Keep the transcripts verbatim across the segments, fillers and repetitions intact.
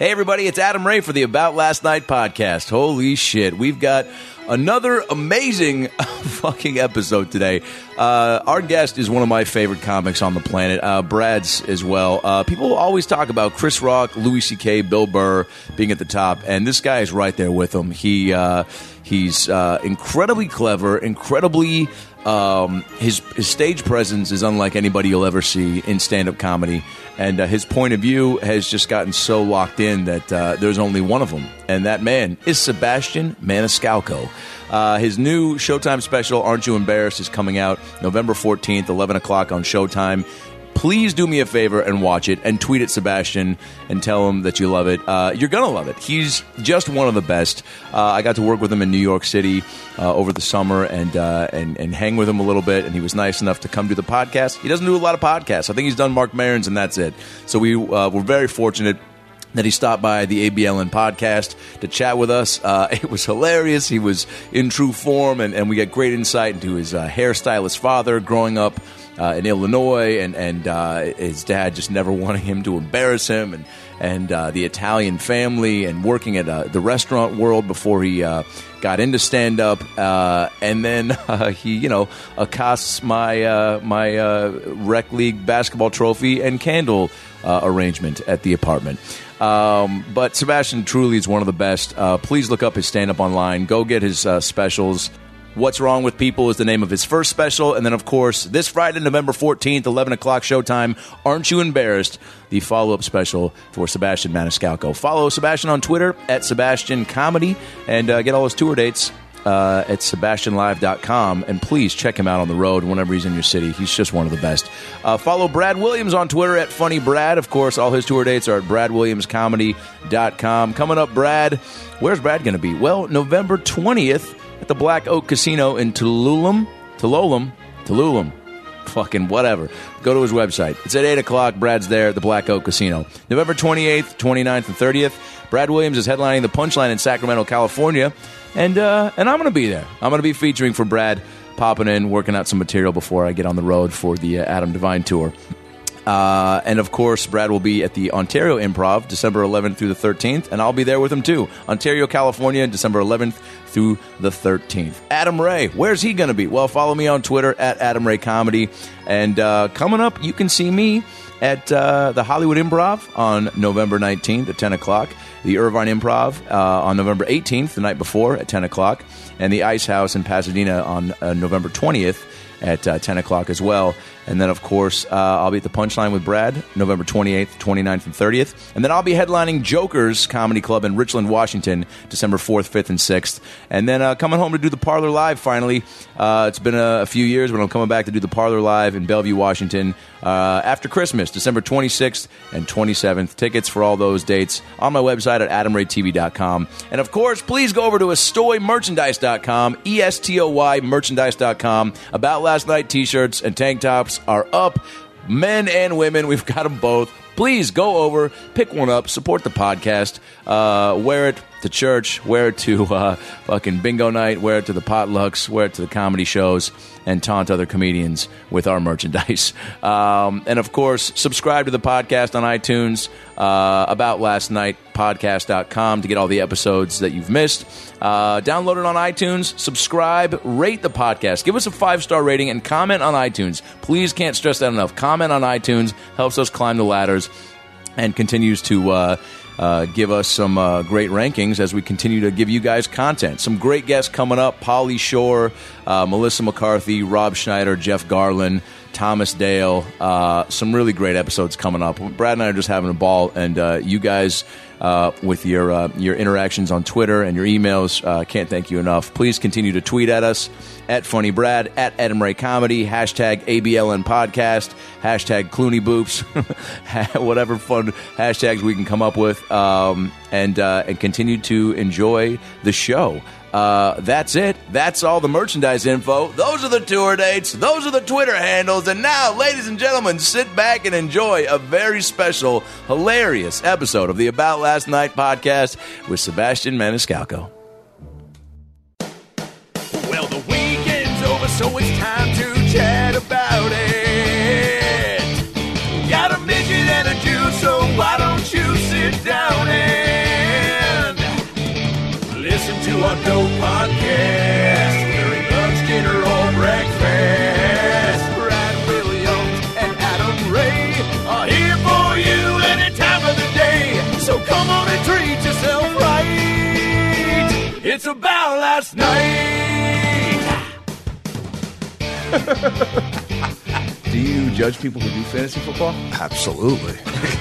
Hey, everybody, it's Adam Ray for the About Last Night podcast. Holy shit, we've got another amazing fucking episode today. Uh, our guest is one of my favorite comics on the planet, uh, Brad's as well. Uh, people always talk about Chris Rock, Louis C K, Bill Burr being at the top, and this guy is right there with them. He uh, he's uh, incredibly clever, incredibly. Um, his his stage presence is unlike anybody you'll ever see in stand-up comedy, and uh, his point of view has just gotten so locked in that uh, there's only one of them, and that man is Sebastian Maniscalco. Uh, his new Showtime special, Aren't You Embarrassed, is coming out November fourteenth, eleven o'clock on Showtime. Please do me a favor and watch it and tweet at Sebastian and tell him that you love it. Uh, you're going to love it. He's just one of the best. Uh, I got to work with him in New York City uh, over the summer and, uh, and and hang with him a little bit, and he was nice enough to come do the podcast. He doesn't do a lot of podcasts. I think he's done Mark Maron's, and that's it. So we uh, were very fortunate that he stopped by the A B L N podcast to chat with us. Uh, it was hilarious. He was in true form, and, and we got great insight into his uh, hairstylist father growing up Uh, in Illinois, and, and uh, his dad just never wanting him to embarrass him, and and uh, the Italian family, and working at uh, the restaurant world before he uh, got into stand-up, uh, and then uh, he, you know, accosts my uh, my uh, rec league basketball trophy and candle uh, arrangement at the apartment. Um, but Sebastian truly is one of the best. Uh, please look up his stand-up online. Go get his uh, specials. What's Wrong with People is the name of his first special. And then, of course, this Friday, November fourteenth, eleven o'clock Showtime, Aren't You Embarrassed, the follow-up special for Sebastian Maniscalco. Follow Sebastian on Twitter at Sebastian Comedy, and uh, get all his tour dates uh, at Sebastian Live dot com. And please check him out on the road whenever he's in your city. He's just one of the best. Uh, follow Brad Williams on Twitter at Funny Brad. Of course, all his tour dates are at Brad Williams Comedy dot com. Coming up, Brad, where's Brad going to be? Well, November twentieth, at the Black Oak Casino in Tulalum, Tulalum, Tulalum, fucking whatever. Go to his website. It's at eight o'clock. Brad's there at the Black Oak Casino. November twenty-eighth, twenty-ninth, and thirtieth, Brad Williams is headlining the Punchline in Sacramento, California, and uh, and I'm going to be there. I'm going to be featuring for Brad, popping in, working out some material before I get on the road for the uh, Adam Devine tour. Uh, and, of course, Brad will be at the Ontario Improv December eleventh through the thirteenth, and I'll be there with him, too. Ontario, California, December eleventh through the thirteenth. Adam Ray, where's he going to be? Well, follow me on Twitter at Adam Ray Comedy. And uh, coming up, you can see me at uh, the Hollywood Improv on November nineteenth at ten o'clock, the Irvine Improv uh, on November eighteenth, the night before, at ten o'clock, and the Ice House in Pasadena on uh, November twentieth at uh, ten o'clock as well. And then, of course, uh, I'll be at the Punchline with Brad, November twenty-eighth, twenty-ninth, and thirtieth. And then I'll be headlining Joker's Comedy Club in Richland, Washington, December fourth, fifth, and sixth. And then uh, coming home to do the Parlor Live, finally. Uh, it's been a, a few years, but I'm coming back to do the Parlor Live in Bellevue, Washington, uh, after Christmas, December twenty-sixth and twenty-seventh. Tickets for all those dates on my website at adam ray t v dot com. And, of course, please go over to estoy merchandise dot com, E S T O Y merchandise dot com. About Last Night t-shirts and tank tops are up. Men and women, we've got them both. Please go over, pick one up, support the podcast, uh, wear it to church, wear it to uh, fucking bingo night, wear it to the potlucks, wear it to the comedy shows, and taunt other comedians with our merchandise. Um, and, of course, subscribe to the podcast on iTunes, uh, About Last Night podcast dot com to get all the episodes that you've missed. Uh, download it on iTunes, subscribe, rate the podcast, give us a five-star rating, and comment on iTunes. Please, can't stress that enough. Comment on iTunes, helps us climb the ladders, and continues to uh, uh, give us some uh, great rankings as we continue to give you guys content. Some great guests coming up: Pauly Shore, uh, Melissa McCarthy, Rob Schneider, Jeff Garland, Thomas Dale. Uh, some really great episodes coming up. Brad and I are just having a ball, and uh, you guys, uh, with your uh, your interactions on Twitter and your emails, uh, can't thank you enough. Please continue to tweet at us at Funny Brad, at Adam Ray Comedy, hashtag A B L N Podcast, hashtag Clooney Boops, whatever fun hashtags we can come up with, um, and uh, and continue to enjoy the show. Uh, that's it. That's all the merchandise info. Those are the tour dates. Those are the Twitter handles. And now, ladies and gentlemen, sit back and enjoy a very special, hilarious episode of the About Last Night podcast with Sebastian Maniscalco. Well, the weekend's over, so it's time to chat about it. Got a midget and a Jew, so why don't you sit down and a dope podcast during lunch, dinner, or breakfast. Brad Williams and Adam Ray are here for you any time of the day. So come on and treat yourself right. It's about last night. Do you judge people who do fantasy football? Absolutely.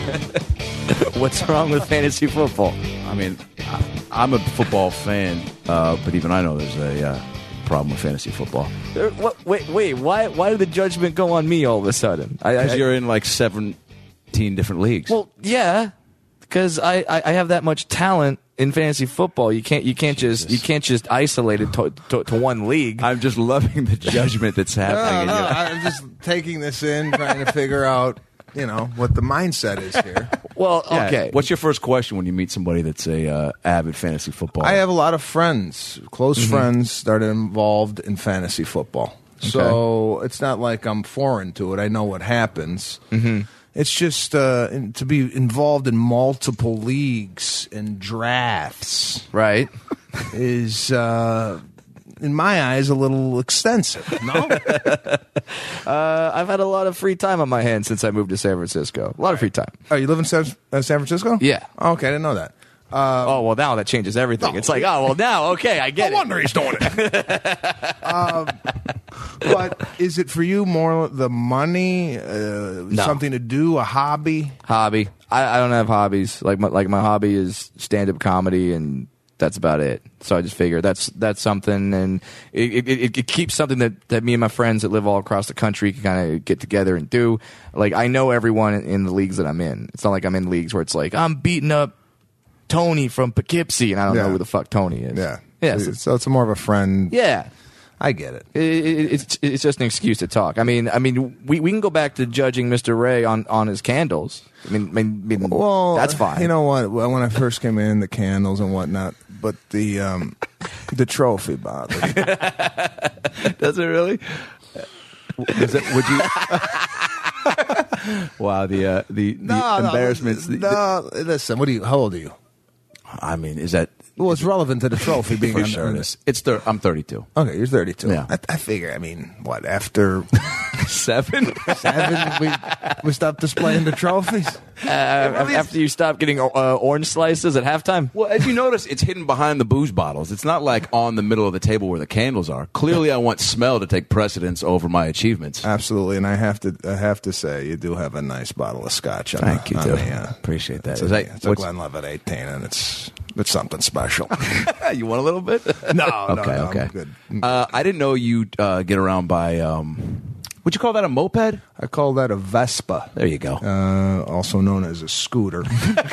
What's wrong with fantasy football? I mean, I, I'm a football fan, uh, but even I know there's a uh, problem with fantasy football. Uh, what, wait, wait. Why? Why did the judgment go on me all of a sudden? Because you're in like seventeen different leagues. Well, yeah, because I, I, I have that much talent in fantasy football. You can't you can't Jesus. just you can't just isolate it to, to, to one league. I'm just loving the judgment that's happening. No, no, in your- I'm just taking this in, trying to figure out, you know, what the mindset is here. Well, Yeah. okay. What's your first question when you meet somebody that's a uh, avid fantasy football? I have a lot of friends, close Mm-hmm. friends, that are involved in fantasy football. So it's not like I'm foreign to it. I know what happens. Mm-hmm. It's just uh, in, to be involved in multiple leagues and drafts right. is, uh, in my eyes, a little extensive. No, Uh, I've had a lot of free time on my hands since I moved to San Francisco. A lot of free time. oh, you live in San, uh, San Francisco? Yeah. Oh, okay, I didn't know that. oh well, now that changes everything. It's like, oh well, now okay, I get No it. wonder he's doing it. um, but is it for you more the money, uh, something to do, a hobby? Hobby. I, I don't have hobbies. Like my, like my hobby is stand up comedy, and that's about it. So I just figure that's that's something, and it it, it, it keeps something that, that me and my friends that live all across the country can kind of get together and do. Like I know everyone in, in the leagues that I'm in. It's not like I'm in leagues where it's like I'm beating up Tony from Poughkeepsie, and I don't Yeah. know who the fuck Tony is. Yeah, yeah, So, so- so it's more of a friend. yeah. I get it. It, it, it's it's just an excuse to talk. I mean, I mean, we, we can go back to judging Mister Ray on, on his candles. I mean, I mean, I mean Well, that's fine. You know what? Well, when I first came in, the candles and whatnot, but the um, the trophy bothered me. Does it really? Is it, would you? Wow, the uh, the, the No, no, embarrassments. the- No, listen. What are you? How old are you? I mean, is that Well, it's relevant to the trophy being for on, sure? on It this. is. It's thir- I'm thirty-two. Okay, you're thirty-two. Yeah. I, I figure. I mean, what after Seven. seven we we stopped displaying the trophies? uh, after you stop getting uh, orange slices at halftime. Well, as you notice, it's hidden behind the booze bottles. It's not like on the middle of the table where the candles are. Clearly, I want smell to take precedence over my achievements. Absolutely, and I have to I have to say you do have a nice bottle of scotch. On Thank the, you, on too. the, uh, Appreciate that. It's, Is a, that- it's a what's- Glenlivet eighteen, and it's it's something special. You want a little bit? no, no, okay, no, okay. I'm good. Uh, I didn't know you uh, get around by. Um, would you call that a moped? I call that a Vespa, There you go. uh, also known as a scooter.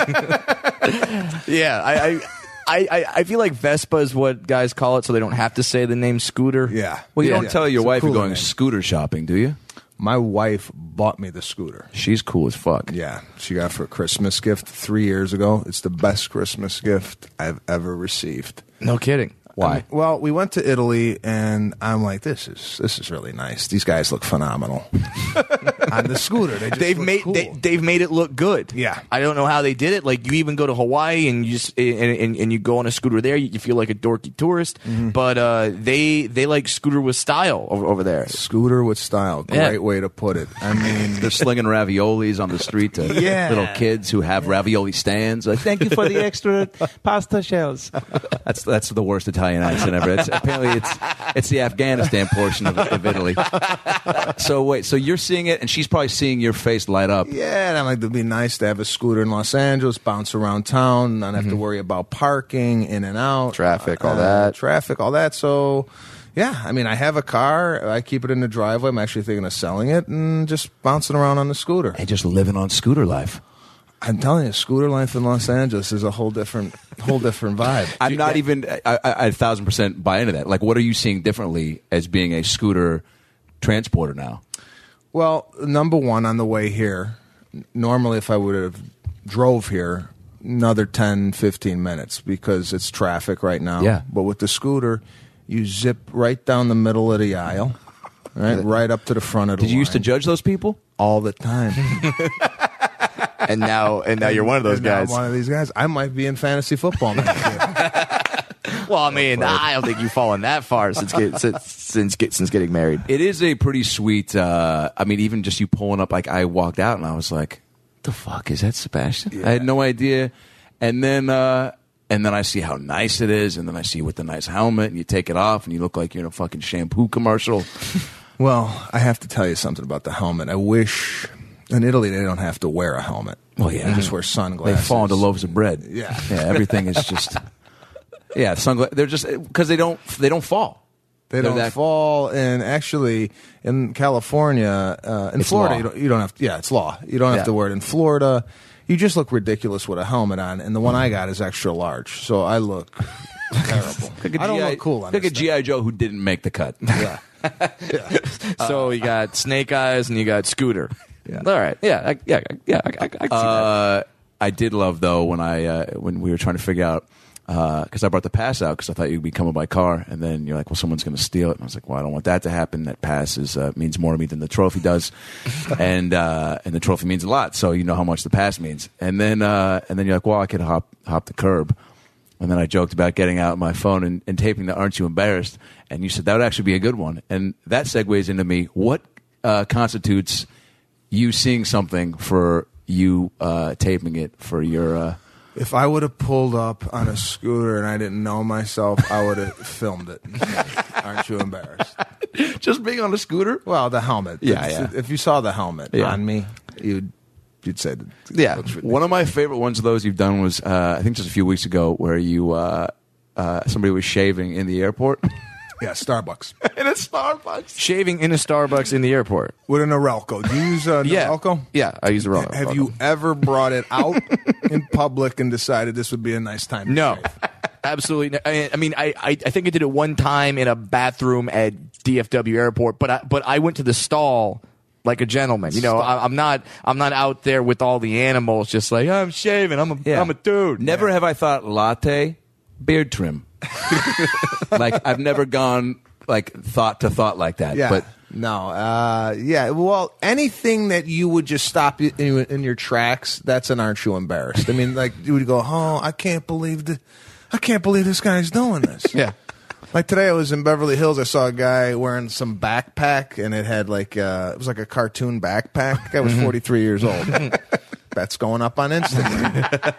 Yeah, I, I, I, I- I feel like Vespa is what guys call it, so they don't have to say the name scooter. yeah. Well, you Yeah. don't tell your It's a wife you're cooler going name. scooter shopping, do you? My wife bought me the scooter. She's cool as fuck. Yeah, she got it for a Christmas gift three years ago. It's the best Christmas gift I've ever received. No kidding. Why? I mean, well, we went to Italy, and I'm like, this is this is really nice. These guys look phenomenal on the scooter. They just They've look made cool. they, they've made it look good. Yeah. I don't know how they did it. Like you even go to Hawaii and you just and, and, and you go on a scooter there. You, you feel like a dorky tourist. Mm-hmm. But uh, they they like scooter with style over, over there. Scooter with style. Great Yeah. way to put it. I mean, They're slinging raviolis on the street to Yeah. little kids who have ravioli stands. Like, thank you for the extra pasta shells. That's that's the worst Italian accent ever. It's, apparently, it's it's the Afghanistan portion of, of Italy. So wait, so you're seeing it, and she's probably seeing your face light up. yeah, and I'm like, it'd be nice to have a scooter in Los Angeles, bounce around town, not have to worry about parking, in and out, Traffic, all uh, that. traffic, all that. So, yeah, I mean, I have a car. I keep it in the driveway. I'm actually thinking of selling it and just bouncing around on the scooter. And just living on scooter life. I'm telling you, scooter life in Los Angeles is a whole different, whole different vibe. I'm not even. I, I, I a thousand percent buy into that. Like, what are you seeing differently as being a scooter transporter now? Well, number one, on the way here, normally if I would have drove here, another ten, fifteen minutes because it's traffic right now. Yeah. But with the scooter, you zip right down the middle of the aisle, right, right up to the front of the Did you used to line judge those people? all the time. And now and now you're one of those And now I'm guys. one of these guys. I might be in fantasy football next year. Well, I mean, I don't think you've fallen that far since get, since since, get, since getting married. It is a pretty sweet. Uh, I mean, even just you pulling up. Like I walked out and I was like, "The fuck is that, Sebastian?" Yeah. I had no idea. And then, uh, and then I see how nice it is, and then I see you with the nice helmet, and you take it off, and you look like you're in a fucking shampoo commercial. Well, I have to tell you something about the helmet. I wish in Italy they don't have to wear a helmet. Well, yeah, they just wear sunglasses. They fall into loaves of bread. Yeah, yeah. Everything is just. Yeah, sunglasses. They're just because they don't they don't fall. They They're don't that, fall, and actually in California, uh, in Florida, you don't, you don't have to. Yeah, it's law. You don't have Yeah. to wear it. In Florida, you just look ridiculous with a helmet on, and the one I got is extra large, so I look terrible. I don't look cool on Look this at G I Joe who didn't make the cut. Yeah. yeah. So you got Snake Eyes and you got Scooter. Yeah. All right. Yeah. I, yeah. Yeah. I, I, I can see that. Uh, I did love though when I uh, when we were trying to figure out because uh, I brought the pass out because I thought you'd be coming by car, and then you're like, well, someone's going to steal it, and I was like, well, I don't want that to happen. That pass is uh, means more to me than the trophy does, and uh, and the trophy means a lot, so you know how much the pass means. And then uh, and then you're like, well, I could hop hop the curb. And then I joked about getting out my phone and, and taping the Aren't You Embarrassed? And you said that would actually be a good one. And that segues into me. What uh, constitutes you seeing something for you uh, taping it for your... Uh... If I would have pulled up on a scooter and I didn't know myself, I would have filmed it. Aren't you embarrassed? Just being on a scooter? Well, the helmet. Yeah, It's- yeah. If you saw the helmet Yeah. on me, you'd you'd say that. it Yeah. looks ridiculous. One of my favorite ones of those you've done was, uh, I think just a few weeks ago, where you uh, uh, somebody was shaving in the airport. Yeah, Starbucks. In a Starbucks. Shaving in a Starbucks in the airport. With an Norelco. Do you use a Yeah. Norelco? Yeah. I use a Norelco. Have you ever brought it out in public and decided this would be a nice time to No. shave? Absolutely. No. I, I mean, I, I I think I did it one time in a bathroom at D F W Airport, but I, but I went to the stall like a gentleman. You know, I, I'm not I'm not out there with all the animals just like I'm shaving. I'm a Yeah. am a dude. Never have I thought latte, beard trim. Like I've never gone like thought to thought like that. Yeah. But no. Uh, yeah. Well, anything that you would just stop you in, in your tracks, that's an aren't you embarrassed? I mean, like you would go, oh, I can't believe the, I can't believe this guy's doing this. Yeah. Like today, I was in Beverly Hills. I saw a guy wearing some backpack, and it had like uh, it was like a cartoon backpack. The guy was forty-three years old. That's going up on Instagram.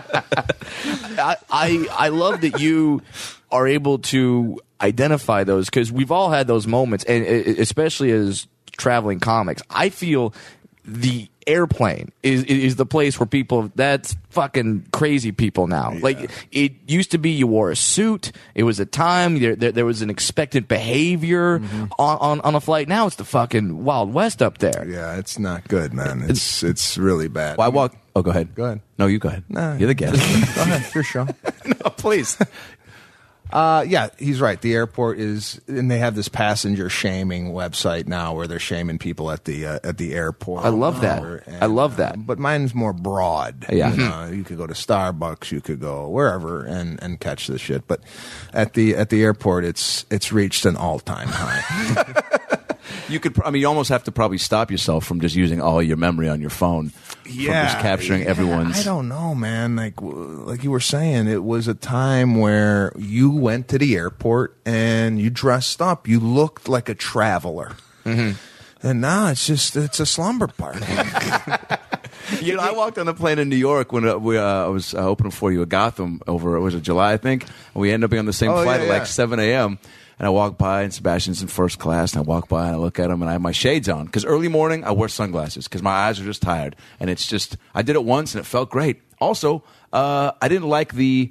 I, I I love that you are able to identify those because we've all had those moments, and e- especially as traveling comics, I feel the airplane is is the place where people that's fucking crazy people now. Yeah. Like it used to be, you wore a suit. It was a time there there, there was an expectant behavior Mm-hmm. on, on on a flight. Now it's the fucking Wild West up there. Yeah, it's not good, man. It's it's really bad. well, I walk. Oh, go ahead. Go ahead. No, you go ahead. No. You're the guest. Go ahead, your show. No, please. Uh, yeah, he's right. The airport is, and they have this passenger shaming website now where they're shaming people at the uh, at the airport. I love that. And, I love that. uh, but mine's more broad. Yeah. You know, you could go to Starbucks, you could go wherever and, and catch the shit. But at the at the airport, it's it's reached an all time high. You could. I mean, you almost have to probably stop yourself from just using all your memory on your phone. From just capturing yeah, everyone's. I don't know, man. Like w- like you were saying, it was a time where you went to the airport and you dressed up. You looked like a traveler. Mm-hmm. And now it's just it's a slumber party. You know, I walked on the plane in New York when uh, we, uh, I was uh, opening for you at Gotham over, was it July, I think? And we ended up being on the same Oh, flight yeah, at like yeah. seven a.m. And I walk by, and Sebastian's in first class, and I walk by, and I look at him, and I have my shades on. Because early morning, I wear sunglasses, because my eyes are just tired. And it's just, I did it once, and it felt great. Also, uh, I didn't like the,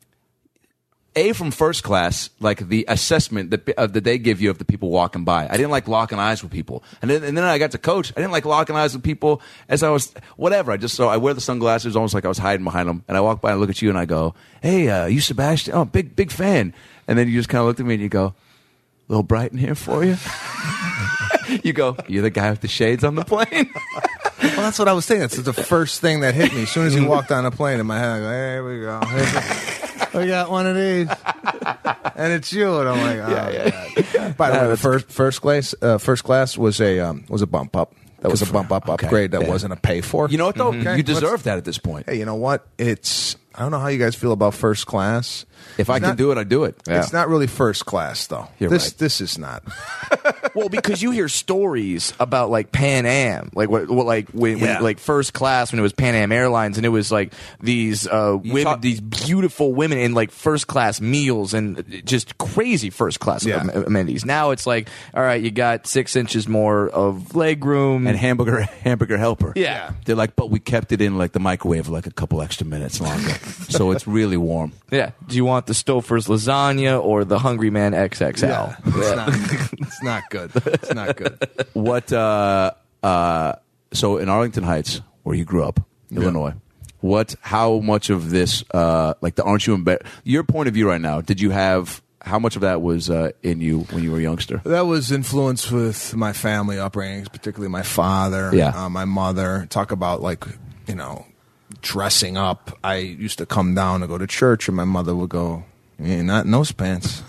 A, from first class, like the assessment that, uh, that they give you of the people walking by. I didn't like locking eyes with people. And then, and then I got to coach. I didn't like locking eyes with people as I was, whatever. I just, so I wear the sunglasses almost like I was hiding behind them. And I walk by and look at you and I go, hey, uh, you Sebastian? Oh, big, big fan. And then you just kind of looked at me and you go, a little bright in here for you? You go, you're the guy with the shades on the plane? Well, that's what I was thinking. It's the first thing that hit me. As soon as he walked on a plane in my head, I go, here we go. Here we got one of these. And it's you. And I'm like, oh, yeah, yeah. yeah. By the way, the first, first class, uh, first class was a, um, was a bump up. That was a bump up Okay. upgrade that Yeah. wasn't a pay for. You know what, though? Okay, You deserve let's- that at this point. Hey, you know what? It's I don't know how you guys feel about first class. If I It's can not- do it, I do it. It's not really first class, though. You're this right. this is not. Well, because you hear stories about like Pan Am, like what, what like when, Yeah. when like first class when it was Pan Am Airlines, and it was like these uh, women, talk- these beautiful women in like first class meals and just crazy first class Yeah. am- amenities. Now it's like, all right, you got six inches more of leg room And hamburger hamburger helper. Yeah. They're like, but we kept it in like the microwave like a couple extra minutes longer, so it's really warm. yeah. Do you want the Stouffer's lasagna or the Hungry Man X X L? Yeah, it's not. It's not good. It's not good. What? Uh, uh, so in Arlington Heights, where you grew up, Illinois. What? How much of this? Uh, like the aren't you embarrassed? Your point of view right now. Did you have? How much of that was uh, in you when you were a youngster? That was influenced with my family upbringings, particularly my father, Yeah. uh, my mother. Talk about like, you know, dressing up. I used to come down to go to church, and my mother would go, "You ain't not in those pants."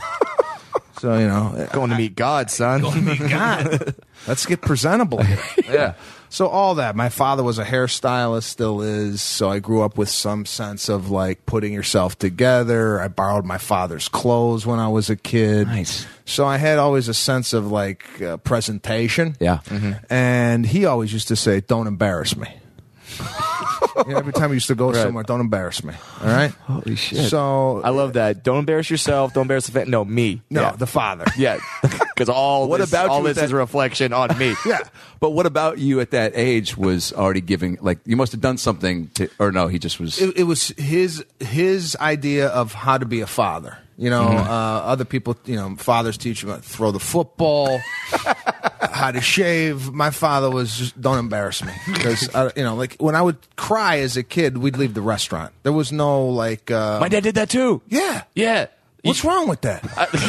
So you know, Going to meet God, son. God, let's get presentable here. yeah. So all that. My father was a hairstylist, still is. So I grew up with some sense of like putting yourself together. I borrowed my father's clothes when I was a kid. Nice. So I had always a sense of like uh, presentation. Yeah. And he always used to say, "Don't embarrass me." You know, every time he used to go Right. somewhere, "Don't embarrass me." All right. Holy shit. So I love that. Don't embarrass yourself. Don't embarrass the fan. No, me. no, yeah. the father. Yeah, because all What this, about all you with this is that- a reflection on me. Yeah. But what about you at that age was already giving? Like you must have done something to, or no? He just was. It, it was his his idea of how to be a father. You know, uh, other people, you know, fathers teach you how to throw the football, how to shave. My father was just, "Don't embarrass me," because uh, you know, like when I would cry as a kid, we'd leave the restaurant. There was no like, uh, My dad did that too. yeah, Yeah. What's wrong with that?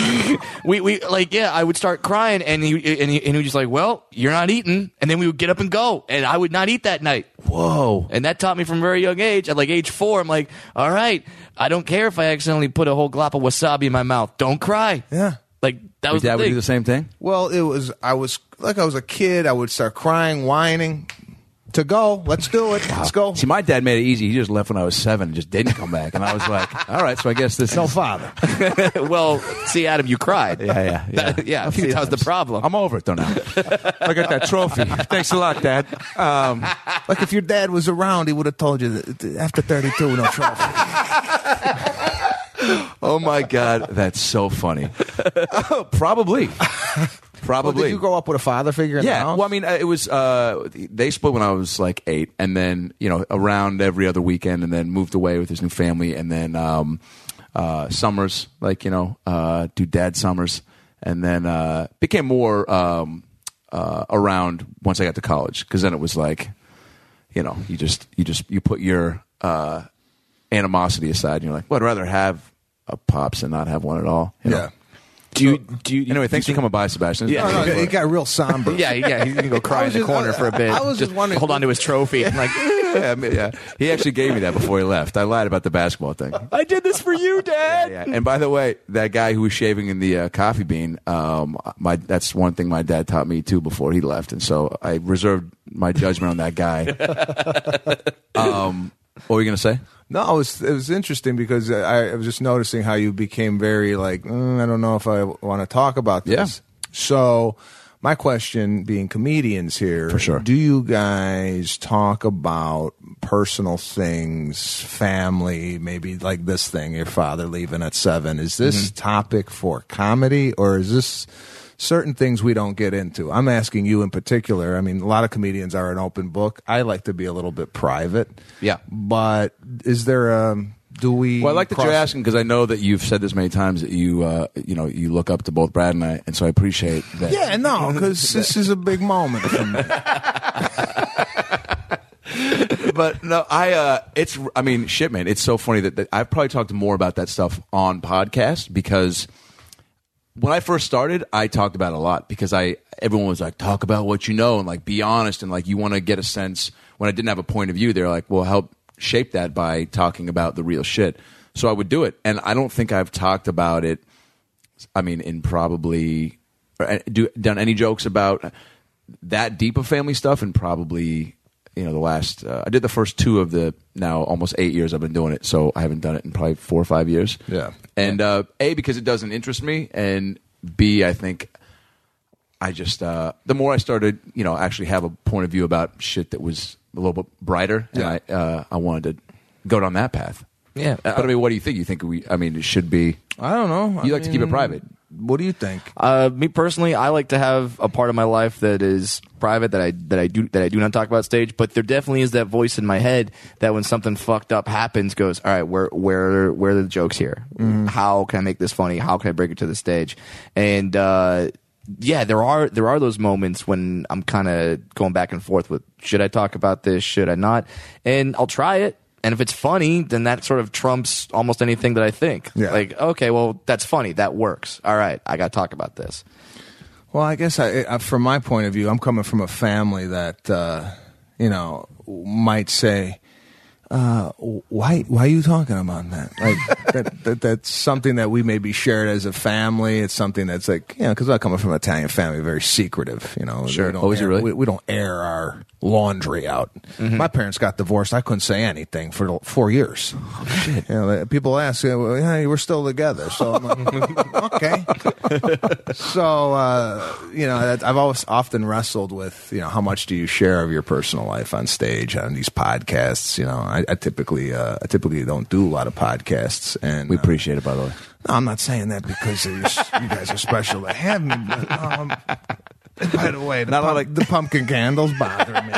we we like yeah, I would start crying and he and he, and he was just like, "Well, you're not eating," and then we would get up and go, and I would not eat that night. Whoa. And that taught me from a very young age. At like age four, I'm like, "All right, I don't care if I accidentally put a whole glop of wasabi in my mouth. Don't cry." Yeah. Like that Your was dad the would thing. do the same thing. Well, it was I was like I was a kid. I would start crying, whining. To go, let's do it. Let's go. See, my dad made it easy. He just left when I was seven and just didn't come back. And I was like, all right, so I guess this No is. father. Well, see, Adam, you cried. Yeah, yeah, yeah. That- yeah. A few See, that was the times. problem. I'm over it though now. I got that trophy. Thanks a lot, Dad. Um, Like if your dad was around, he would have told you that after thirty-two, no trophy. oh my God, that's so funny. Probably. Probably. Well, did you grow up with a father figure in the Yeah, house? well, I mean, uh, it was uh, they split when I was like eight, and then you know around every other weekend, and then moved away with his new family, and then um, uh, summers, like you know, uh, do dad summers, and then uh, became more um, uh, around once I got to college, because then it was like, you know, you just you just you put your uh, animosity aside, and you're like, well, I'd rather have a pops and not have one at all. You know? yeah. Do you do you Anyway, thanks for coming by, Sebastian. Yeah. No, no, it got real somber. Yeah, yeah, he's gonna go cry I in was the just- corner for a bit. I was just wondering- hold on to his trophy. I'm like, yeah, I mean, yeah. He actually gave me that before he left. I lied about the basketball thing. I did this for you, Dad. Yeah. And by the way, that guy who was shaving in the uh, coffee bean, um, my that's one thing my dad taught me too before he left, and so I reserved my judgment on that guy. um, what were you gonna say? No, it was it was interesting because I, I was just noticing how you became very like mm, I don't know if I want to talk about this. Yeah. So my question, being comedians here, For sure. do you guys talk about personal things, family, maybe like this thing, your father leaving at seven? Is this Mm-hmm. topic for comedy, or is this certain things we don't get into? I'm asking you in particular. I mean, a lot of comedians are an open book. I like to be a little bit private. Yeah. But is there a, do we... Well, I like that cross- you're asking because I know that you've said this many times that you, uh, you know, you look up to both Brad and I, and so I appreciate that. Yeah, no, because this is a big moment for me. But no, I, uh, it's, I mean, shit, man, it's so funny that, that I've probably talked more about that stuff on podcast because when I first started, I talked about it a lot because I, everyone was like, talk about what you know and like be honest and like you want to get a sense. When I didn't have a point of view, they're like, well, help shape that by talking about the real shit. So I would do it. And I don't think I've talked about it, I mean, in probably, or, do, done any jokes about that deep of family stuff and probably you know, the last uh, I did the first two of the now almost eight years I've been doing it, so I haven't done it in probably four or five years. Yeah. And uh, A, because it doesn't interest me, and B, I think I just uh, the more I started, you know, actually have a point of view about shit that was a little bit brighter, and Yeah. I uh, I wanted to go down that path. Yeah, But I mean, what do you think? You think we? I mean, it should be. I don't know. You I like to keep it mean, private. What do you think? Uh, me personally, I like to have a part of my life that is private, that I that I do that I do not talk about stage. But there definitely is that voice in my head that when something fucked up happens, goes, all right, where where where are the jokes here? Mm-hmm. How can I make this funny? How can I bring it to the stage? And uh, yeah, there are there are those moments when I'm kind of going back and forth with, should I talk about this? Should I not? And I'll try it. And if it's funny, then that sort of trumps almost anything that I think. Yeah. Like, okay, well, that's funny. That works. All right, I got to talk about this. Well, I guess I, I, from my point of view, I'm coming from a family that, uh, you know, might say, uh, why, why are you talking about that? Like, that, that, that's something that we maybe shared as a family. It's something that's like, you know, because I'm coming from an Italian family, very secretive, you know. Sure. We don't Oh, is it air, really? We, we don't air our laundry out. Mm-hmm. My parents got divorced. I couldn't say anything for four years. Oh, shit. You know, people ask, well, yeah, we're still together. So I'm like, okay. So, uh, you know, that, I've always often wrestled with, you know, how much do you share of your personal life on stage on these podcasts? You know, I, I typically, uh, I typically don't do a lot of podcasts, and We uh, appreciate it, by the way. no, I'm not saying that because you're, you guys are special to have me. But, um, by the way, the, Not pump- like- the pumpkin candles bother me.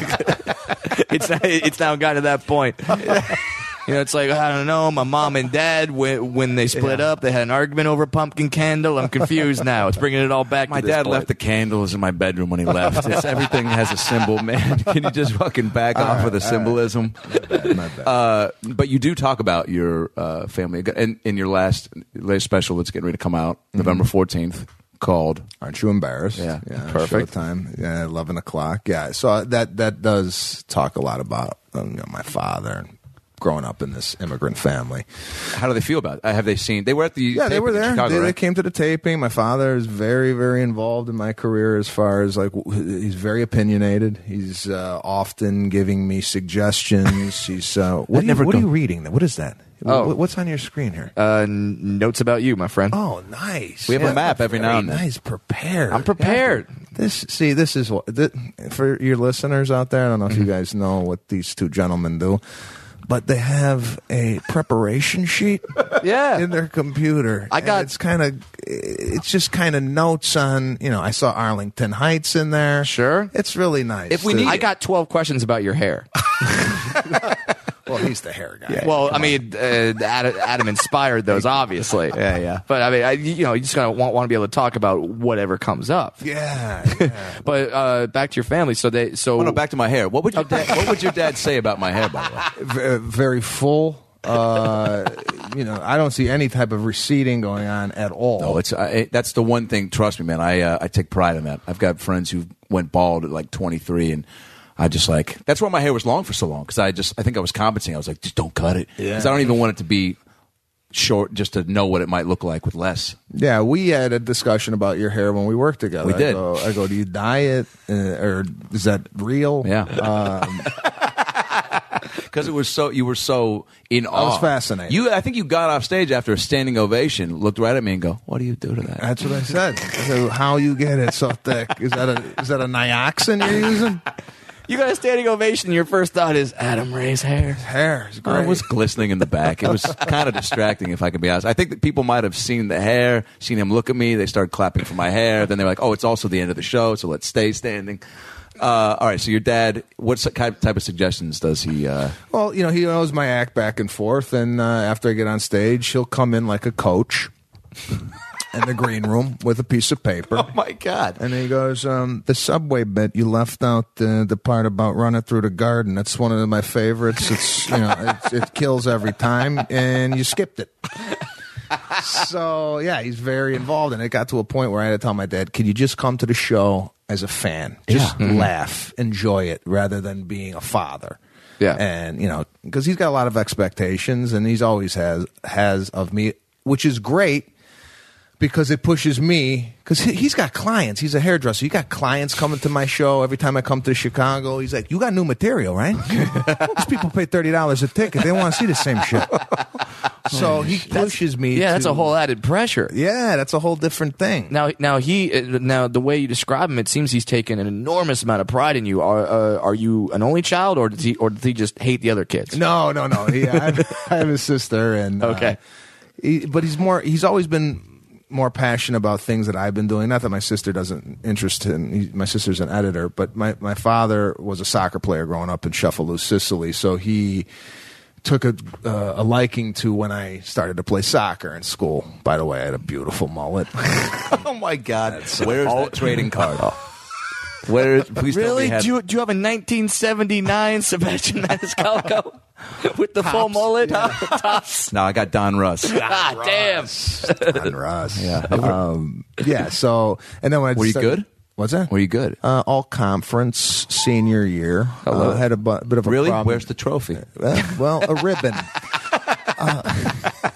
it's it's now got to that point. You know, it's like, I don't know, my mom and dad, when, when they split up, they had an argument over a pumpkin candle. I'm confused now. It's bringing it all back My to this dad point. left the candles in my bedroom when he left. It's, everything has a symbol, man. Can you just fucking back off right, with the symbolism? My bad, my bad. Uh, but you do talk about your uh, family in, in your last latest special that's getting ready to come out November fourteenth, called Aren't you embarrassed? Yeah, perfect. Showtime, yeah, eleven o'clock. Yeah, so that that does talk a lot about um, you know, my father and growing up in this immigrant family. How do they feel about it? Uh, Have they seen? They were at the Yeah, they taping were in there. Chicago, they, they right? came to the taping. My father is very, very involved in my career as far as like w- he's very opinionated. He's uh, often giving me suggestions. He's uh, what, are you, never what are go- you reading? What is that? Oh. Wh- What's on your screen here? Uh, n- notes about you, my friend. Oh, nice. We have a map every very now and then. Nice, prepared. I'm prepared. This see, this is what th- for your listeners out there. I don't know if you Mm-hmm. guys know what these two gentlemen do, but they have a preparation sheet Yeah. in their computer. I And got- it's kind of it's just kind of notes on. You know, I saw Arlington Heights in there. Sure. it's really nice. If we To- need- I got twelve questions about your hair. well, he's the hair guy. Well, I mean, uh, Adam, Adam inspired those, obviously. Yeah, yeah. But I mean, I, you know, you just gotta want, want to be able to talk about whatever comes up. yeah, yeah. But uh, back to your family. So they, so Oh no, back to my hair. What would your dad? What would your dad say about my hair? By the way, V- very full. Uh, you know, I don't see any type of receding going on at all. no, it's I, it, that's the one thing. Trust me, man. I uh, I take pride in that. I've got friends who went bald at like twenty-three, and I just like that's why my hair was long for so long because I just I think I was compensating. I was like, just don't cut it because Yeah. I don't even want it to be short, just to know what it might look like with less. Yeah, we had a discussion about your hair when we worked together. We did. I go, I go do you dye it, uh, or is that real? Yeah. Um, Because it was so, you were so in awe. was fascinated. You, I think you got off stage after a standing ovation, looked right at me, and go, "What do you do to that?" that's what I said. I said, how you get it so thick? Is that a is that a nioxin you're using? you got a standing ovation. Your first thought is Adam Ray's hair. Hair is Oh, great. it was glistening in the back. It was kind of distracting, if I can be honest. I think that people might have seen the hair, seen him look at me. They started clapping for my hair. Then they were like, "Oh, it's also the end of the show, so let's stay standing." Uh, all right. So your dad, what type type of suggestions does he? Uh, Well, you know, he knows my act back and forth, and uh, after I get on stage, he'll come in like a coach in the green room with a piece of paper. oh my God! And he goes, um, the subway bit, you left out uh, the part about running through the garden. That's one of my favorites. It's, you know, it's, it kills every time, and you skipped it. So, yeah, he's very involved. And it got to a point where I had to tell my dad, can you just come to the show as a fan? Just Yeah. laugh, enjoy it, rather than being a father. Yeah. And, you know, because he's got a lot of expectations, and he's always has has of me, which is great. because it pushes me. Because he, he's got clients. He's a hairdresser. He got clients coming to my show every time I come to Chicago. He's like, "You got new material, right?" These people pay thirty dollars a ticket. They want to see the same shit. So he pushes me. Yeah, to, that's a whole added pressure. Yeah, that's a whole different thing. Now, now he, uh, now the way you describe him, it seems he's taken an enormous amount of pride in you. Are, uh, are you an only child, or does he, or does he just hate the other kids? No, no, no. He, I, have, I have a sister, and uh, Okay. he, but he's more. He's always been more passionate about things that I've been doing. Not that my sister doesn't interest in. He, my sister's an editor, but my my father was a soccer player growing up in Sheffield, Sicily. So he took a uh, a liking to when I started to play soccer in school. By the way, I had a beautiful mullet. Oh my God! Where's that trading card? Where? Please tell me Really? you had- Do you, do you have a nineteen seventy-nine Sebastian Maniscalco with the full mullet? Tops. No, I got Don Russ. Ah, damn. Don Russ. Yeah. Um, yeah. So, and then when I Were you started- good? What's that? Were you good? Uh, all conference senior year. Hello. Uh, had a bu- bit of a Really? problem. Where's the trophy? Uh, well, a ribbon. uh,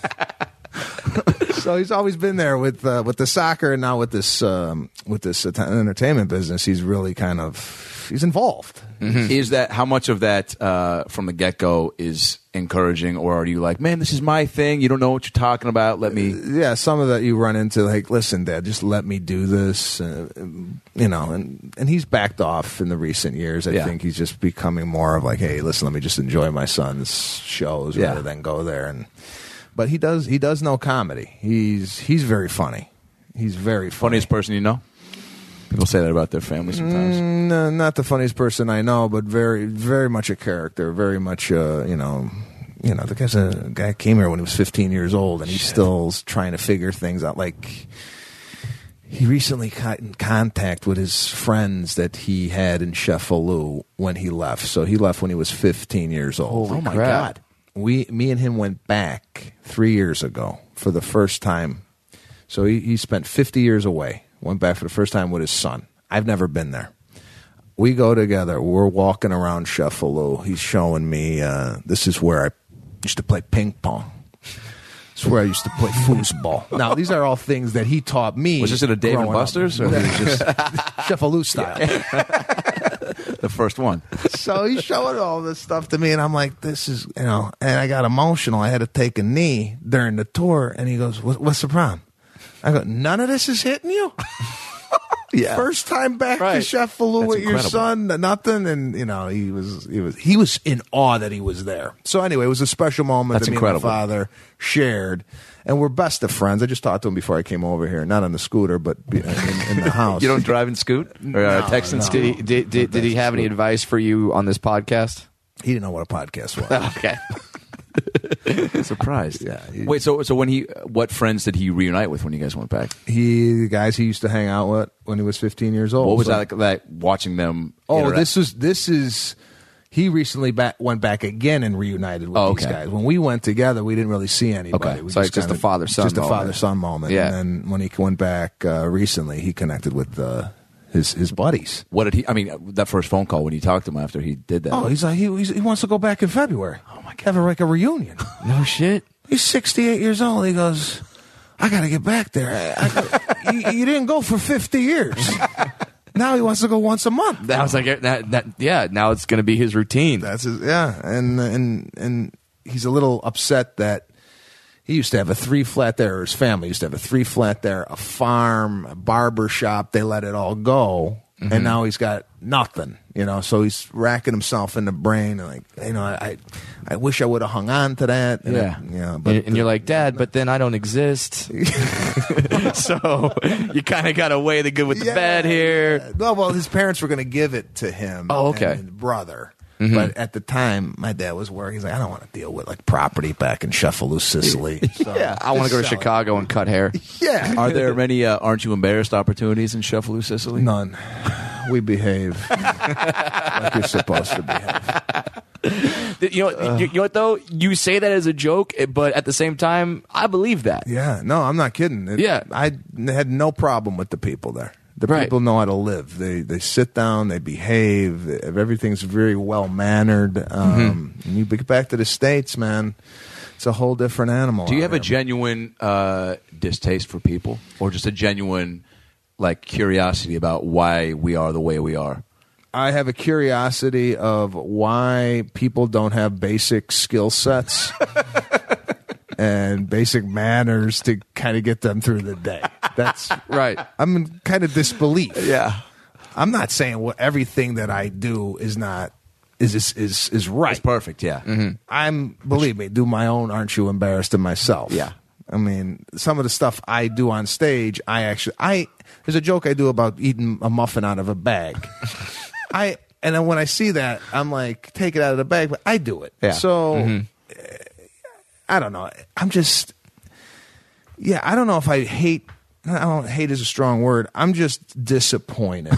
so he's always been there with uh, with the soccer, and now with this um, with this ent- entertainment business. He's really kind of he's involved. Is that how much of that uh, from the get go is encouraging, or are you like, man, this is my thing? You don't know what you're talking about. Let me. Yeah, some of that you run into, like, listen, Dad, just let me do this. Uh, you know, and and he's backed off in the recent years. I Yeah. think he's just becoming more of like, hey, listen, let me just enjoy my son's shows Yeah. rather than go there. And but he does he does know comedy. He's he's very funny. He's very funny. Funniest person you know? People say that about their family sometimes. Mm, no, not the funniest person I know, but very, very much a character. Very much, uh, you know, you know. The guy's a guy came here when he was fifteen years old, and he's still trying to figure things out. Like he recently got in contact with his friends that he had in Sheffield when he left. So he left when he was fifteen years old. Holy oh my crap. God! We, me and him went back three years ago for the first time. So he, he spent fifty years away. Went back for the first time with his son. I've never been there. We go together. We're walking around Sheffield. He's showing me, uh, this is where I used to play ping pong. This is where I used to play foosball. Now, these are all things that he taught me. Was this at a Dave and growing up. Buster's, or was it just Sheffield style. the first one? So he's showing all this stuff to me, and I'm like, this is, you know, and I got emotional. I had to take a knee during the tour, and he goes, what, what's the problem? I go, none of this is hitting you? Yeah. First time back to Right. Sheffield That's with your incredible. son, nothing, and you know he was he was he was in awe that he was there. So anyway, it was a special moment That's that me incredible. and my father shared, and we're best of friends. I just talked to him before I came over here, not on the scooter, but in, in the house. You don't drive and scoot or uh, No, text and no. scoot? Did he, did, did, did he have any advice for you on this podcast? He didn't know what a podcast was. Okay. Surprised. Yeah, he- Wait. So, so when he, what friends did he reunite with when you guys went back? He the guys he used to hang out with when he was fifteen years old. What was So- that like? Like watching them? Oh, interact? this is this is. He recently back, went back again and reunited with Oh, these okay. guys. When we went together, we didn't really see anybody. Okay. We So it's just kinda- a father-son just a moment. father son moment. Yeah. And then when he went back uh, recently, he connected with uh, his his buddies. What did he? I mean, that first phone call when you talked to him after he did that. Oh, he's like he he's, he wants to go back in February. Oh my God, have a, like a reunion. No shit. He's sixty-eight years old. He goes, I got to get back there. I, I go, you, you didn't go for fifty years. Now he wants to go once a month. That was like that. That yeah. Now it's going to be his routine. That's his, yeah, and and and he's a little upset that he used to have a three flat there. Or his family used to have a three flat there, a farm, a barber shop. They let it all go, and now he's got nothing. You know, so he's racking himself in the brain, and like, you know, I I wish I would have hung on to that. And Yeah. I- you know, but and, and you're like, Dad, but then I don't exist. So you kind of got to weigh the good with the Yeah. bad here. No, well, his parents were going to give it to him. Oh, okay. And his brother. But at the time, my dad was working. He's like, I don't want to deal with like property back in Sheffield, Sicily. So, Yeah, I want to go to just sell it. Chicago and cut hair. Yeah. Are there many uh, aren't you embarrassed opportunities in Sheffield, Sicily? None. We behave like you're supposed to behave. You know, you, you know what though? You say that as a joke, but at the same time, I believe that. Yeah, no, I'm not kidding. It- Yeah. I had no problem with the people there. The Right. people know how to live. They they sit down, they behave. Everything's very well mannered. Um, And you get back to the States, man. it's a whole different animal. Do you out have a there. genuine uh, distaste for people, or just a genuine like curiosity about why we are the way we are? I have a curiosity of why people don't have basic skill sets and basic manners to kind of get them through the day. That's Right. I'm in kind of disbelief. Yeah. I'm not saying what everything that I do is not is is is, is right. It's perfect, yeah. I'm believe me, do my own aren't you embarrassed of myself. Yeah. I mean, some of the stuff I do on stage, I actually I there's a joke I do about eating a muffin out of a bag. I and then when I see that, I'm like, take it out of the bag, but I do it. Yeah. So uh, I don't know. I'm just yeah, I don't know if I hate I don't hate is a strong word. I'm just disappointed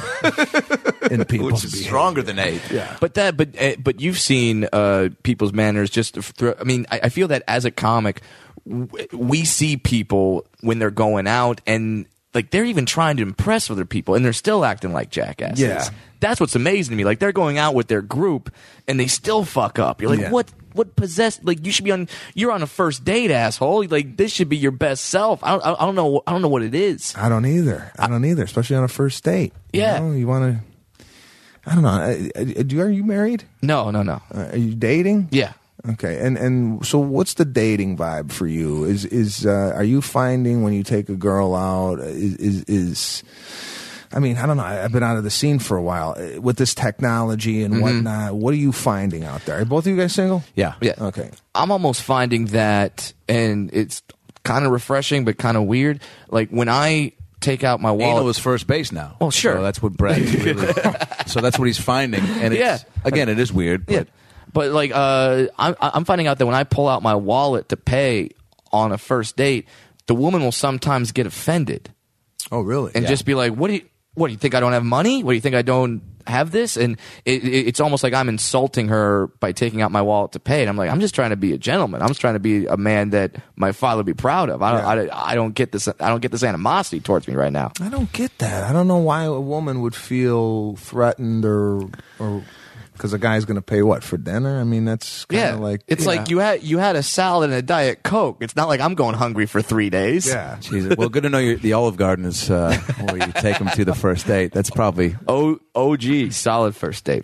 in people's Which is behavior. stronger than hate. Yeah. But that, but uh, but you've seen uh, people's manners. Just through, I mean, I, I feel that as a comic, w- we see people when they're going out and like they're even trying to impress other people, and they're still acting like jackasses. Yeah. That's what's amazing to me. Like they're going out with their group and they still fuck up. You're like, Yeah. what? What possessed? Like you should be on. You're on a first date, asshole. Like this should be your best self. I don't. I don't know. I don't know what it is. I don't either. I don't either, especially on a first date. Yeah. You know, you want to I don't know. I- I- Do you, are you married? No, no, no. Uh, are you dating? Yeah. Okay, and and so what's the dating vibe for you? Is is uh, are you finding when you take a girl out is, is is I mean I don't know. I- I've been out of the scene for a while Uh, with this technology and whatnot. What are you finding out there? Are both of you guys single? Yeah. Yeah. Okay. I'm almost finding that, and it's kind of refreshing, but kind of weird. Like when I take out my wallet. Anal is first base now. Well, sure. So that's what Brad's really. So that's what he's finding, and it's, Yeah. again, it is weird. But Yeah. But like, uh, I'm, I'm finding out that when I pull out my wallet to pay on a first date, the woman will sometimes get offended Oh, really? and just be like, "What do you? What do you think? I don't have money? What do you think? I don't have this?" And it, it, it's almost like I'm insulting her by taking out my wallet to pay. And I'm like, I'm just trying to be a gentleman. I'm just trying to be a man that my father would be proud of. I don't, I, I don't get this. I don't get this animosity towards me right now. I don't get that. I don't know why a woman would feel threatened or or because a guy's going to pay what for dinner. I mean, that's kind Yeah, of like it's yeah. like you had you had a salad and a Diet Coke. It's not like I'm going hungry for three days. yeah. Jesus. Well, good to know you're, the Olive Garden is uh, where you take them to the first date. That's probably O O G solid first date.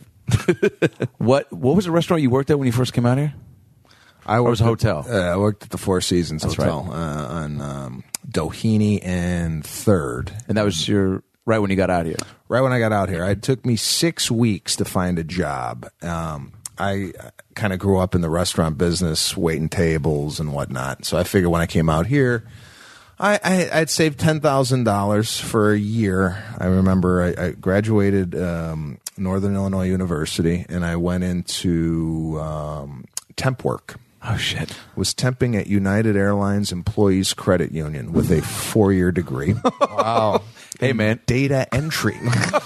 what. What was the restaurant you worked at when you first came out here? I was worked a at- hotel? uh, I worked at the Four Seasons That's Hotel uh, on um, Doheny and Third. And that was your right when you got out here. Right when I got out here, it took me six weeks to find a job. Um, I kind of grew up in the restaurant business, waiting tables and whatnot. So I figured when I came out here, I, I, I'd saved ten thousand dollars for a year. I remember I, I graduated um, Northern Illinois University, and I went into um, temp work. Oh shit! Was temping at United Airlines Employees Credit Union with a four-year degree. Wow. Hey man, Data entry.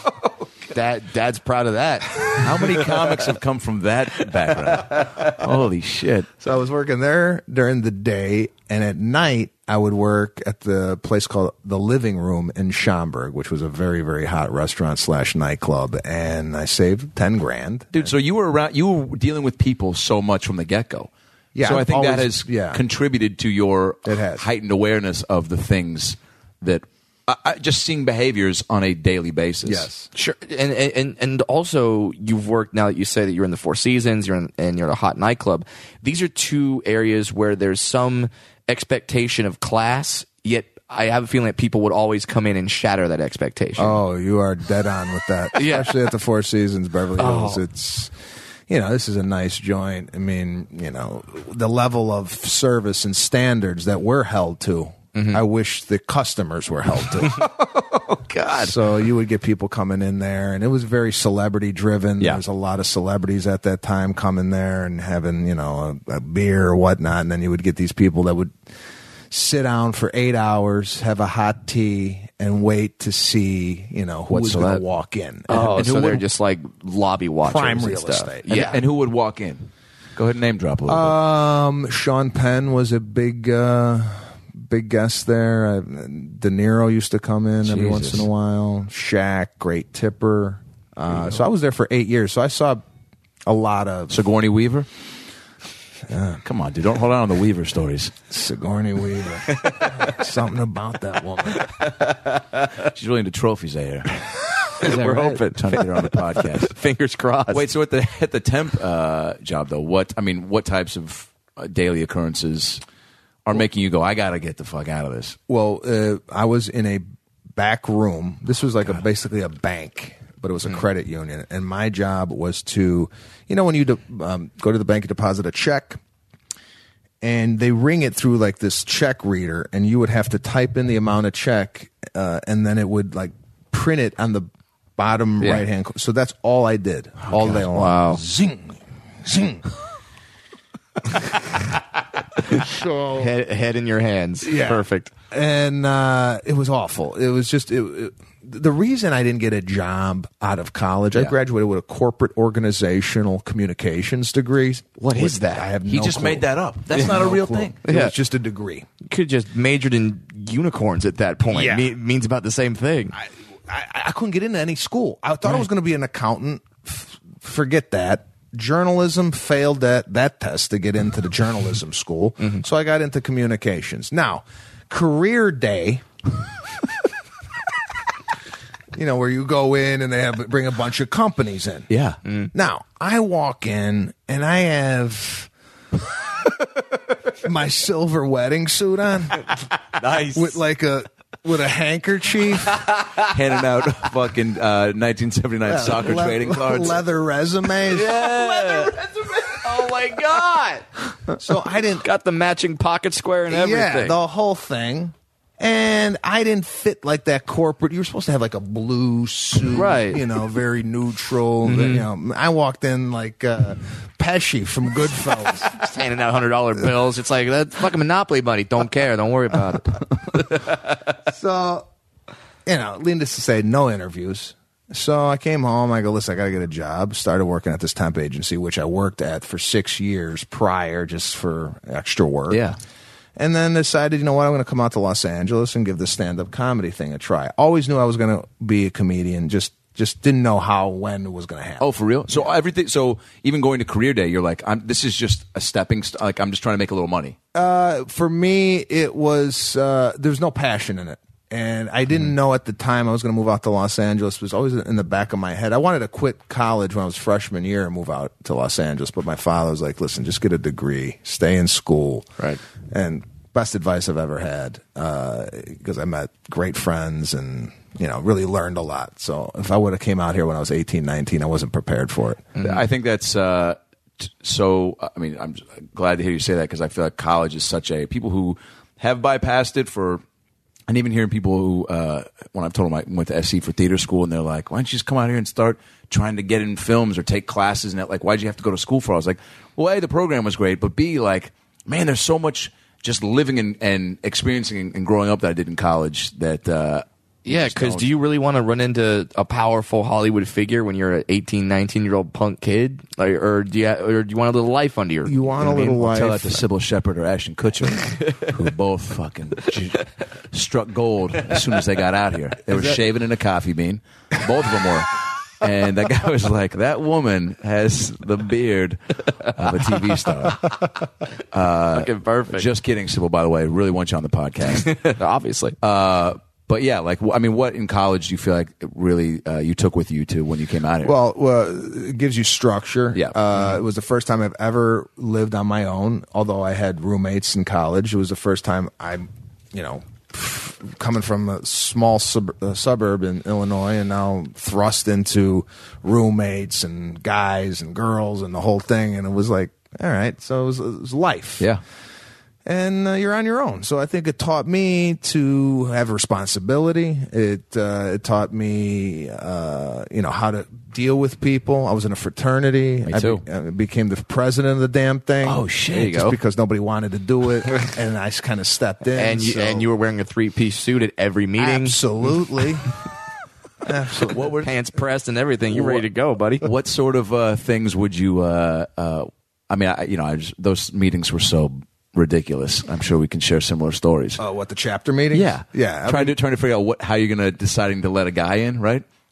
Dad, Dad's proud of that. how many comics have come from that background? Holy shit! So I was working there during the day, and at night I would work at the place called the Living Room in Schaumburg, which was a very, very hot restaurant slash nightclub. And I saved ten grand. Dude, so you were around. You were dealing with people so much from the get go. Yeah, So I I've think that always- has yeah. contributed to your It has. heightened awareness of the things that I, I, just seeing behaviors on a daily basis. Yes. Sure, and and and also you've worked now that you say that you're in the Four Seasons, you're in, and you're in a hot nightclub. These are two areas where there's some expectation of class, yet I have a feeling that people would always come in and shatter that expectation. Oh, you are dead on with that. Yeah. Especially at the Four Seasons, Beverly Hills. Oh. It's, you know, this is a nice joint. I mean, you know, the level of service and standards that we're held to. I wish the customers were held to. Oh God. So you would get people coming in there, and it was very celebrity driven. Yeah. There was a lot of celebrities at that time coming there and having, you know, a, a beer or whatnot. And then you would get these people that would sit down for eight hours, have a hot tea, and wait to see, you know, who What was going to celeb? walk in. Oh, and who so they're would- just like lobby watchers Prime and real stuff. estate. And, Yeah, and who would walk in? Go ahead and name drop a little Um, Sean Penn was a big, uh, big guest there. Uh, De Niro used to come in every once Jesus. in a while. Shaq, great tipper. Uh, so I was there for eight years. So I saw a lot of. bit. Sigourney Weaver. Come on, dude. Don't hold on to the Weaver stories. Sigourney Weaver. Something about that woman. She's really into trophies, I hear. We're right? hoping. Trying to get her on the podcast. Fingers crossed. Wait, so at the at the temp uh, job though, what I mean, what types of uh, daily occurrences are making you go, I gotta get the fuck out of this? Well, uh, I was in a back room. This was like a basically a bank, but it was a credit union, and my job was to, you know, when you de- um, go to the bank, you deposit a check, and they ring it through like this check reader, and you would have to type in the amount of check, uh, and then it would like print it on the bottom Yeah. right hand. Co- so that's all I did all day long. Wow. Zing, zing. So Head, head in your hands. Yeah. Perfect. and uh, it was awful. It was just it, it, the reason I didn't get a job out of college. I Yeah. graduated with a corporate organizational communications degree. What is that? I have He no just clue. made that up. That's not a No real clue. thing. It Yeah. was just a degree. You could have just majored in unicorns at that point. Yeah. Me- means about the same thing. I, I, I couldn't get into any school. I thought I was going to be an accountant. F- forget that. Journalism failed that that test to get into the journalism school. So I got into communications. Now, career day. You know, where you go in and they have bring a bunch of companies in. Yeah. Now, I walk in and I have my silver wedding suit on Nice. with like a with a handkerchief, Handing out fucking uh, nineteen seventy-nine soccer le- trading cards. leather resumes. Oh my god! So I didn't Got the matching pocket square and everything. Yeah, the whole thing. And I didn't fit like that corporate. You were supposed to have like a blue suit, Right. You know, very neutral. You know, I walked in like uh, Pesci from Goodfellas. Just handing out hundred dollar bills. It's like that's fucking Monopoly money. Don't care. Don't worry about it. So, you know, needless to say, no interviews. So I came home. I go, listen, I got to get a job. Started working at this temp agency, which I worked at for six years prior, just for extra work. Yeah. And then decided, you know what, I'm going to come out to Los Angeles and give the stand-up comedy thing a try. Always knew I was going to be a comedian. Just just didn't know how, when it was going to happen. Oh, for real? So everything. So even going to career day, you're like, I'm, this is just a stepping. St- like I'm just trying to make a little money. Uh, for me, it was uh, there's no passion in it, and I didn't know at the time I was going to move out to Los Angeles. It was always in the back of my head. I wanted to quit college when I was freshman year and move out to Los Angeles, but my father was like, "Listen, just get a degree, stay in school." Right. And best advice I've ever had because I met great friends and you know really learned a lot. So if I would have came out here when I was eighteen, nineteen, I wasn't prepared for it. I think that's uh, t- so. I mean, I'm glad to hear you say that because I feel like college is such a people who have bypassed it for. And even hearing people who, uh, when I've told them I went to S C for theater school, and they're like, "Why don't you just come out here and start trying to get in films or take classes?" And that, like, why'd you have to go to school for? I was like, "Well, A, the program was great, but B, like, man, there's so much just living and, and experiencing and growing up that I did in college that." Uh, Yeah, just because don't- do you really want to run into a powerful Hollywood figure when you're an eighteen, nineteen year old punk kid, like, or do you or do you want a little life under your? You want know a what I mean? little I'll life. tell that to Sybil Shepherd or Ashton Kutcher, who both fucking ju- struck gold as soon as they got out here. They were shaving in a coffee bean. Both of them were. And that guy was like, that woman has the beard of a T V star. Fucking perfect. Just kidding, Sybil, by the way. Really want you on the podcast. Obviously. Uh, but yeah, like, wh- I mean, what in college do you feel like really uh, you took with you to when you came out here? Well, well, it gives you structure. Yeah. Uh, it was the first time I've ever lived on my own, although I had roommates in college. It was the first time I, you know, coming from a small sub- uh, suburb in Illinois and now thrust into roommates and guys and girls and the whole thing. And it was like, all right, so it was, it was life. yeah. And uh, you're on your own. So I think it taught me to have responsibility. It uh, it taught me, uh, you know, how to deal with people. I was in a fraternity. Me I too. be- I became the president of the damn thing. Oh, shit. There you Just go. because nobody wanted to do it, and I kind of stepped in. and you so- and you were wearing a three piece suit at every meeting, absolutely, absolutely. What were pants pressed and everything. You're ready to go, buddy. what sort of uh, things would you? Uh, uh, I mean, I, you know, I just, those meetings were so ridiculous. I'm sure we can share similar stories. Uh, what the chapter meeting? yeah, yeah. I Trying mean- to trying to figure out what how you're gonna deciding to let a guy in, right?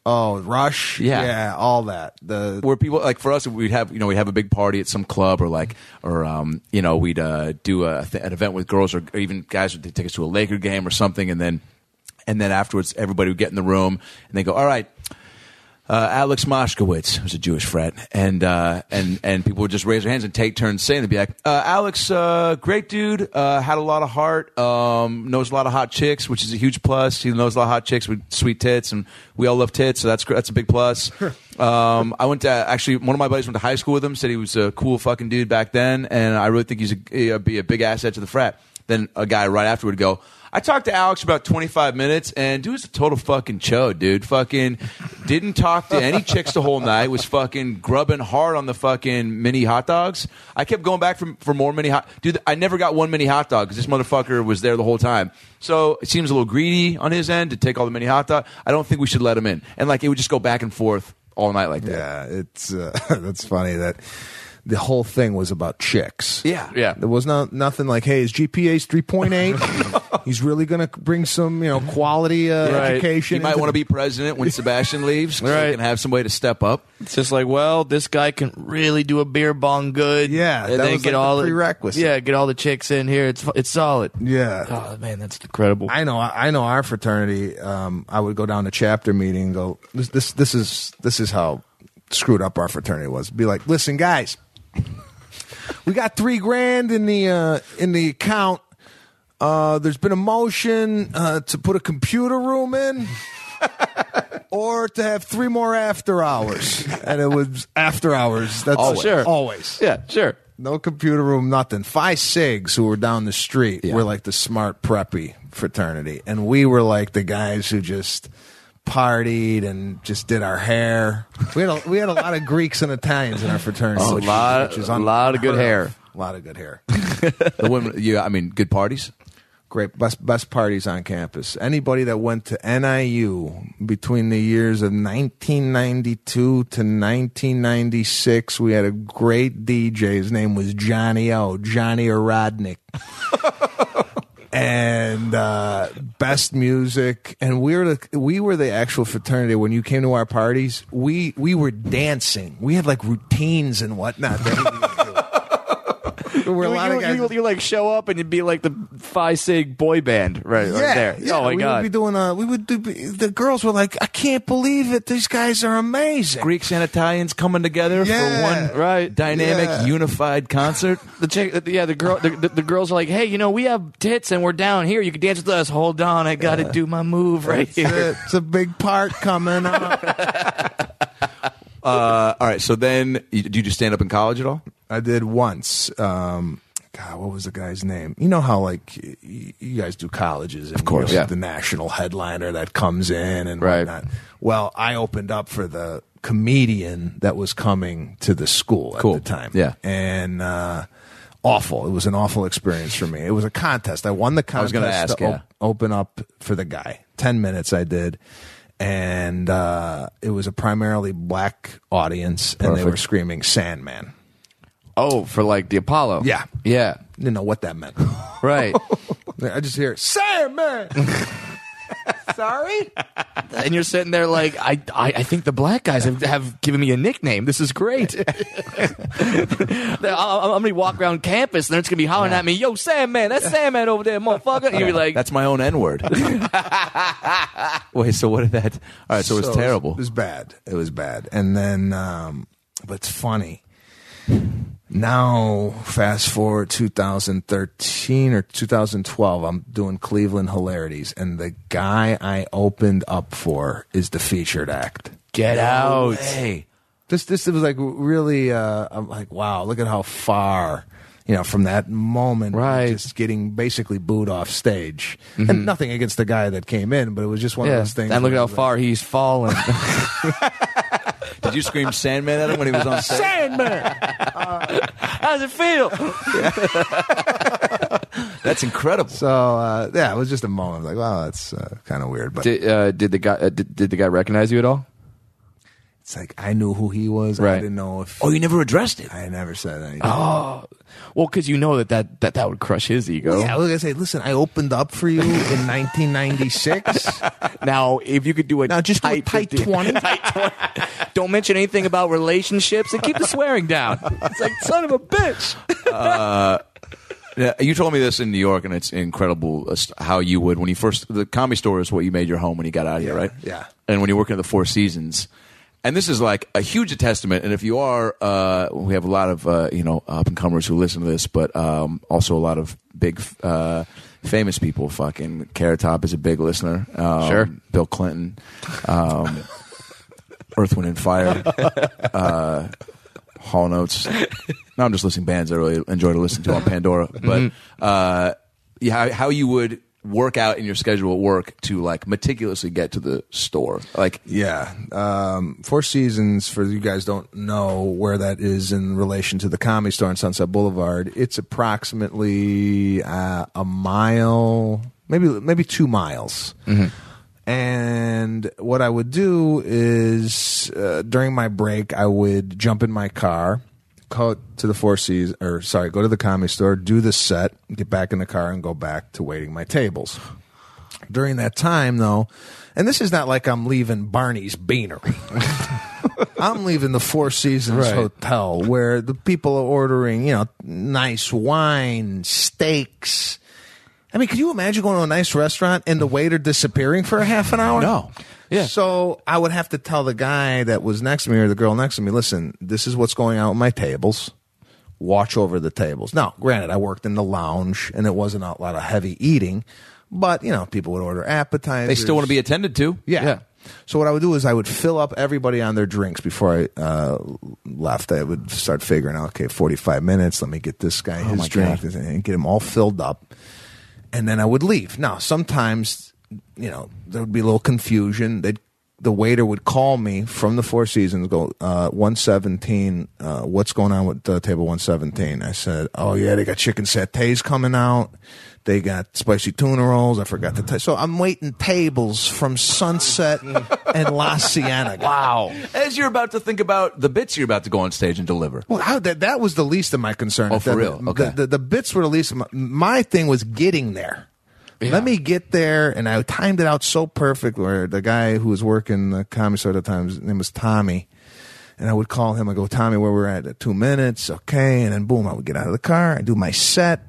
Oh, Rush. Yeah. Yeah, all that. The Where people like for us, we'd have you know we'd have a big party at some club or like or um you know we'd uh, do a th- an event with girls or, or even guys would take us to a Laker game or something, and then and then afterwards everybody would get in the room and they go, all right. Uh, Alex Moshkowitz was a Jewish frat, and uh, and and people would just raise their hands and take turns saying, they'd be like, uh, Alex, uh, great dude, uh, had a lot of heart, um, knows a lot of hot chicks, which is a huge plus. He knows a lot of hot chicks with sweet tits, and we all love tits, so that's gr- that's a big plus. um, I went to actually one of my buddies went to high school with him, said he was a cool fucking dude back then, and I really think he's a, he'd be a big asset to the frat. Then a guy right after would go, I talked to Alex for about twenty-five minutes, and dude was a total fucking chode, dude. Fucking didn't talk to any chicks the whole night, was fucking grubbing hard on the fucking mini hot dogs. I kept going back for, for more mini hot... Dude, I never got one mini hot dog because this motherfucker was there the whole time. So it seems a little greedy on his end to take all the mini hot dog. I don't think we should let him in. And like it would just go back and forth all night like that. yeah, it's uh, that's funny that the whole thing was about chicks. Yeah. Yeah. There was no nothing like, hey, his G P A's three point eight. He's really going to bring some, you know, quality uh, Right. education. He might into want to the- be president when Sebastian leaves. So Right. he can have somebody to step up. It's just like, well, this guy can really do a beer bong good. Yeah, and that then was get like the all prerequisite. Yeah, get all the chicks in here. It's it's solid. Yeah. Oh man, that's incredible. I know. I know our fraternity. Um, I would go down to chapter meeting and go. This, this, this is this is how screwed up our fraternity was. Be like, listen, guys, we got three grand in the uh, in the account. Uh, there's been a motion uh, to put a computer room in, or to have three more after hours, and it was after hours. That's Always. Sure. always. Yeah, sure. No computer room, nothing. Five Sigs who were down the street Yeah. were like the smart preppy fraternity. And we were like the guys who just partied and just did our hair. We had a, we had a lot of Greeks and Italians in our fraternity. Oh, a which, lot- which is a lot of good unheard hair. of. A lot of good hair. The women, yeah, I mean, good parties. Great. Best, best parties on campus. Anybody that went to N I U between the years of nineteen ninety-two to nineteen ninety-six, we had a great D J. His name was Johnny O, Johnny Orodnik. And uh, best music, and we were the we were the actual fraternity. When you came to our parties, we we were dancing. We had like routines and whatnot. That we would do. There were a You, lot you, of guys. you, you like show up and you'd be like the Phi Sig boy band right, right yeah, there. yeah, oh my we god. would be doing. Uh, we would do. The girls were like, "I can't believe it. These guys are amazing." Greeks and Italians coming together Yeah. for one Right. dynamic, Yeah. unified concert. The chick, yeah, the girl, the, the, the girls are like, "Hey, you know, we have tits and we're down here. You can dance with us. Hold on, I got to do my move right That's here." it. It's a big part coming up. Uh, all right, so then, you, did you just stand up in college at all? I did once. Um, God, what was the guy's name? You know how like y- you guys do colleges, and, of course, you know, yeah. the national headliner that comes in and Right. whatnot. Well, I opened up for the comedian that was coming to the school Cool. at the time. Yeah. and uh, awful. It was an awful experience for me. It was a contest. I won the contest. was gonna ask, to op- yeah. open up for the guy. Ten minutes I did. And uh, it was a primarily black audience, and they were Perfect. screaming "Sandman." Oh, for like the Apollo. Yeah. yeah, Didn't know what that meant. right. I just hear Sandman. Sorry. And you're sitting there like, I, I, I think the black guys have, have given me a nickname. This is great. I'm, I'm gonna walk around campus, and they're just gonna be hollering at me, "Yo, Sandman, that's Sandman over there, motherfucker." And you'll be like, That's my own N word. Wait, so what did that? All right, so it was terrible. It was bad. It was bad. And then, um, but it's funny. Now, fast forward two thousand thirteen or two thousand twelve, I'm doing Cleveland Hilarities, and the guy I opened up for is the featured act. "Get out!" Hey, This this was like really. Uh, I'm like, wow, look at how far. You know, from that moment, Right. just getting basically booed off stage, and nothing against the guy that came in, but it was just one of Yeah. those things. And look at where how it was far he's fallen. did you scream Sandman at him when he was on stage? Sandman. How's it feel? That's incredible. So uh, yeah, it was just a moment. Like, wow, that's uh, kind of weird. But Did, uh, did the guy uh, did, did the guy recognize you at all? It's like I knew who he was. Right. I didn't know if. Oh, you never addressed it. I never said anything. Oh, well, because you know that that, that that would crush his ego. Well, yeah, I was gonna say, listen, I opened up for you in nineteen ninety-six. Now, if you could do a Now, just do a tight tight fifty twenty. tight twenty. Don't mention anything about relationships and keep the swearing down. It's like, son of a bitch. Uh, yeah, you told me this in New York, and it's incredible uh, how you would when you first. The Comedy Store is what you made your home when you got out of here, right? Yeah. And when you're working at the Four Seasons. And this is like a huge testament. And if you are, uh, we have a lot of uh, you know up and comers who listen to this, but um, also a lot of big uh, famous people. Fucking Carrot Top is a big listener. Um, Sure. Bill Clinton, um, Earth, Wind and Fire, uh, Hall and Oates. No, I'm just listing bands I really enjoy to listen to on Pandora. But uh, yeah, how, how you would work out in your schedule at work to like meticulously get to the store, like Yeah. Um, Four Seasons, for you guys don't know where that is in relation to the Comedy Store on Sunset Boulevard, it's approximately uh, a mile, maybe maybe two miles. And what I would do is uh, during my break, I would jump in my car, go to the Four Seasons, or sorry, go to the Comedy Store, do the set, get back in the car, and go back to waiting my tables. During that time, though, and this is not like I'm leaving Barney's Beanery. I'm leaving the Four Seasons Right. Hotel, where the people are ordering, you know, nice wine, steaks. I mean, could you imagine going to a nice restaurant and the waiter disappearing for a half an hour? No. Yeah. So I would have to tell the guy that was next to me or the girl next to me, listen, this is what's going on with my tables. Watch over the tables. Now, granted, I worked in the lounge and it wasn't a lot of heavy eating, but, you know, people would order appetizers. they still want to be attended to. Yeah. Yeah. So what I would do is I would fill up everybody on their drinks before I uh, left. I would start figuring out, okay, forty-five minutes. Let me get this guy his my drink God. and get them all filled up. And then I would leave. Now, sometimes, you know, there would be a little confusion. They'd, the waiter would call me from the Four Seasons, go, uh, one seventeen, uh, what's going on with uh, table one seventeen? I said, oh, yeah, they got chicken satays coming out. They got spicy tuna rolls. I forgot to tell. So I'm waiting tables from Sunset and La Cienega. Wow. As you're about to think about the bits you're about to go on stage and deliver. Well, how, that, that was the least of my concern. Oh, for The- real? the- Okay. The, the bits were the least of my, my thing was getting there. Yeah. Let me get there, and I timed it out so perfect where the guy who was working the Comedy Store at the time, his name was Tommy, and I would call him, I go, Tommy, where we're at, at two minutes, okay, and then boom, I would get out of the car, I do my set,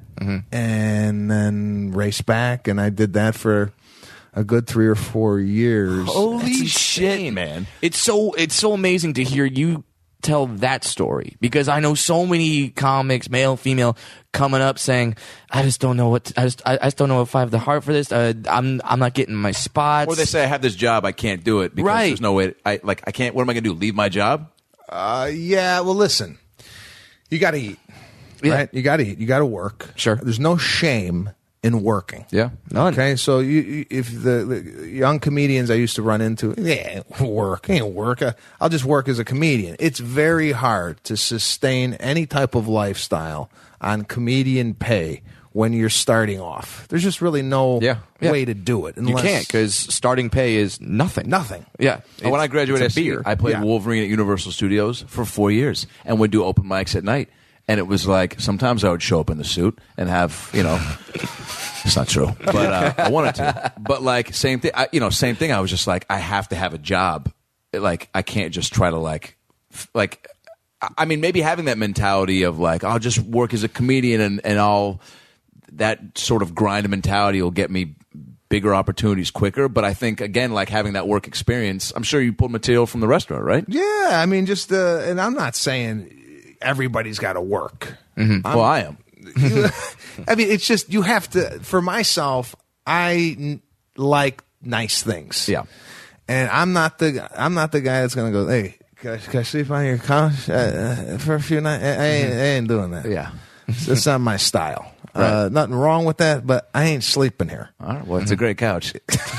and then race back, and I did that for a good three or four years. Holy That's shit, insane. man. It's so it's so amazing to hear you tell that story, because I know so many comics, male, female, coming up saying, "I just don't know what to, I just I, I just don't know if I have the heart for this. Uh, I'm I'm not getting my spots." Or they say I have this job, I can't do it because Right. there's no way. I like I can't. What am I going to do? Leave my job? Uh, yeah, well, listen, you got to eat, Yeah. right? You got to eat. You got to work. Sure. There's no shame in working. yeah, none. Okay, so you, you, if the, the young comedians I used to run into, yeah, work, ain't work. Uh, I'll just work as a comedian. It's very hard to sustain any type of lifestyle on comedian pay when you're starting off. There's just really no Yeah. Yeah. way to do it. You Unless, can't, because starting pay is nothing. Nothing. Yeah. And when I It's- graduated, it's a beer. I played Yeah. Wolverine at Universal Studios for four years and would do open mics at night. And it was like sometimes I would show up in the suit and have, you know, it's not true, but uh, I wanted to. But like same thing, I, you know, same thing. I was just like, I have to have a job. Like I can't just try to like, f- like, I- I mean, maybe having that mentality of like, I'll just work as a comedian and and I'll that sort of grind mentality will get me bigger opportunities quicker. But I think again, like having that work experience, I'm sure you pulled material from the restaurant, right? Yeah, I mean, just, uh, and I'm not saying everybody's got to work. Well, I am. You- I mean, it's just you have to. For myself, I n- like nice things. Yeah. and I'm not the I'm not the guy that's gonna go, hey, can I, can I sleep on your couch uh, uh, for a few nights? I, I, ain't, I ain't doing that. Yeah. It's not my style. Uh, nothing wrong with that, but I ain't sleeping here. All right. Well, it's a great couch.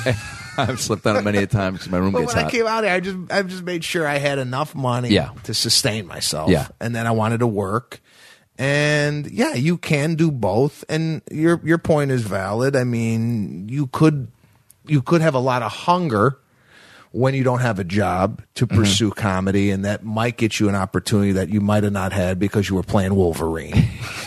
I've slept on it many a time because my room But gets when hot. I came out here, I just I just made sure I had enough money Yeah. to sustain myself. Yeah. And then I wanted to work. And yeah, you can do both. And your your point is valid. I mean, you could you could have a lot of hunger when you don't have a job to pursue mm-hmm. comedy, and that might get you an opportunity that you might have not had because you were playing Wolverine.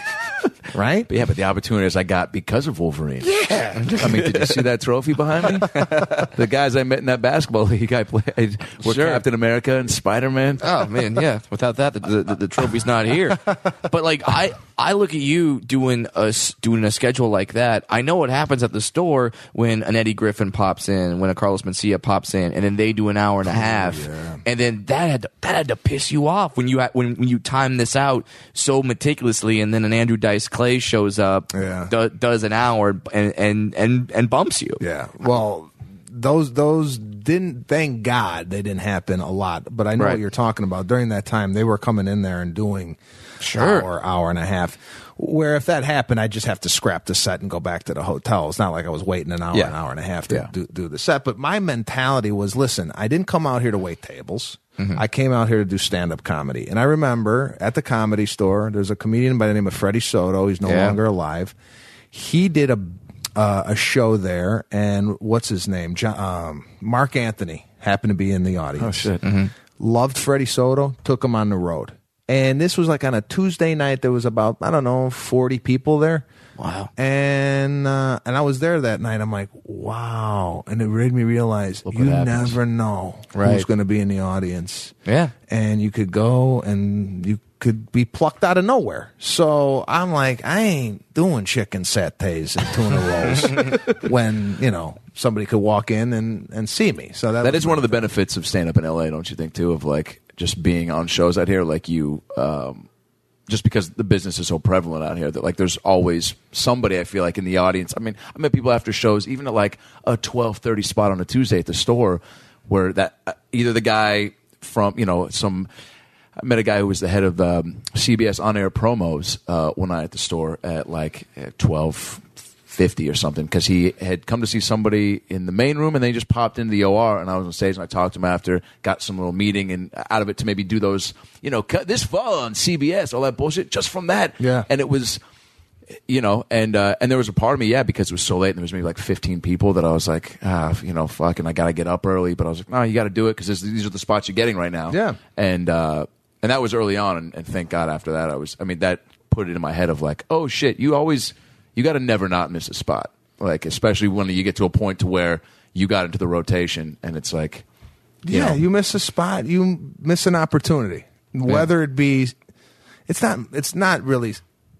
Right? But yeah, but the opportunities I got because of Wolverine. Yeah. I mean, did you see that trophy behind me? The guys I met in that basketball league I played were Sure. Captain America and Spider-Man. Oh man, yeah. Without that, the, the, the trophy's not here. But like, I I look at you doing a s- doing a schedule like that. I know what happens at the store when an Eddie Griffin pops in, when a Carlos Mencia pops in, and then they do an hour and a half, yeah. and then that had to, that had to piss you off when you had, when when you time this out so meticulously, and then an Andrew Dice Clay shows up, Yeah. do, does an hour, and and and and bumps you. Yeah. Well, those those didn't. Thank God they didn't happen a lot. But I know Right. what you're talking about. During that time, they were coming in there and doing Sure. hour, hour and a half. Where if that happened, I just have to scrap the set and go back to the hotel. It's not like I was waiting an hour, Yeah. an hour and a half to Yeah. do, do the set. But my mentality was, listen, I didn't come out here to wait tables. Mm-hmm. I came out here to do stand-up comedy. And I remember at the Comedy Store, there's a comedian by the name of Freddie Soto. He's no Yeah. longer alive. He did a uh, a show there, and what's his name? John, um, Mark Anthony happened to be in the audience. Oh, shit. Mm-hmm. Loved Freddie Soto, took him on the road. And this was like on a Tuesday night. There was about, I don't know, forty people there. Wow. And uh, and I was there that night. I'm like, wow. And it made me realize Look what you happens. never know Right. who's going to be in the audience. Yeah. And you could go and you could be plucked out of nowhere. So I'm like, I ain't doing chicken satays and tuna rolls when, you know, somebody could walk in and, and see me. So that, That was is one of the benefits of stand-up in L A, don't you think, too, of like just being on shows out here, like you, um, just because the business is so prevalent out here that like there's always somebody, I feel like, in the audience. I mean, I met people after shows, even at like a twelve thirty spot on a Tuesday at the store, where that uh, either the guy from, you know, some, I met a guy who was the head of um, C B S on-air promos uh, one night at the store at like twelve fifty or something, because he had come to see somebody in the main room and then he just popped into the O R, and I was on stage and I talked to him after, got some little meeting and out of it to maybe do those, you know, cut this fall on C B S, all that bullshit just from that. Yeah. And it was, you know, and uh, and there was a part of me, yeah, because it was so late and there was maybe like fifteen people that I was like, ah, you know, fucking, I got to get up early. But I was like, no, you got to do it because these are the spots you're getting right now. Yeah. And, uh, and that was early on. And, and thank God after that, I was, I mean, that put it in my head of like, oh shit, you always, you got to never not miss a spot. Like, especially when you get to a point to where you got into the rotation and it's like, you yeah, know, you miss a spot, you miss an opportunity. Whether it be, it's not, it's not really,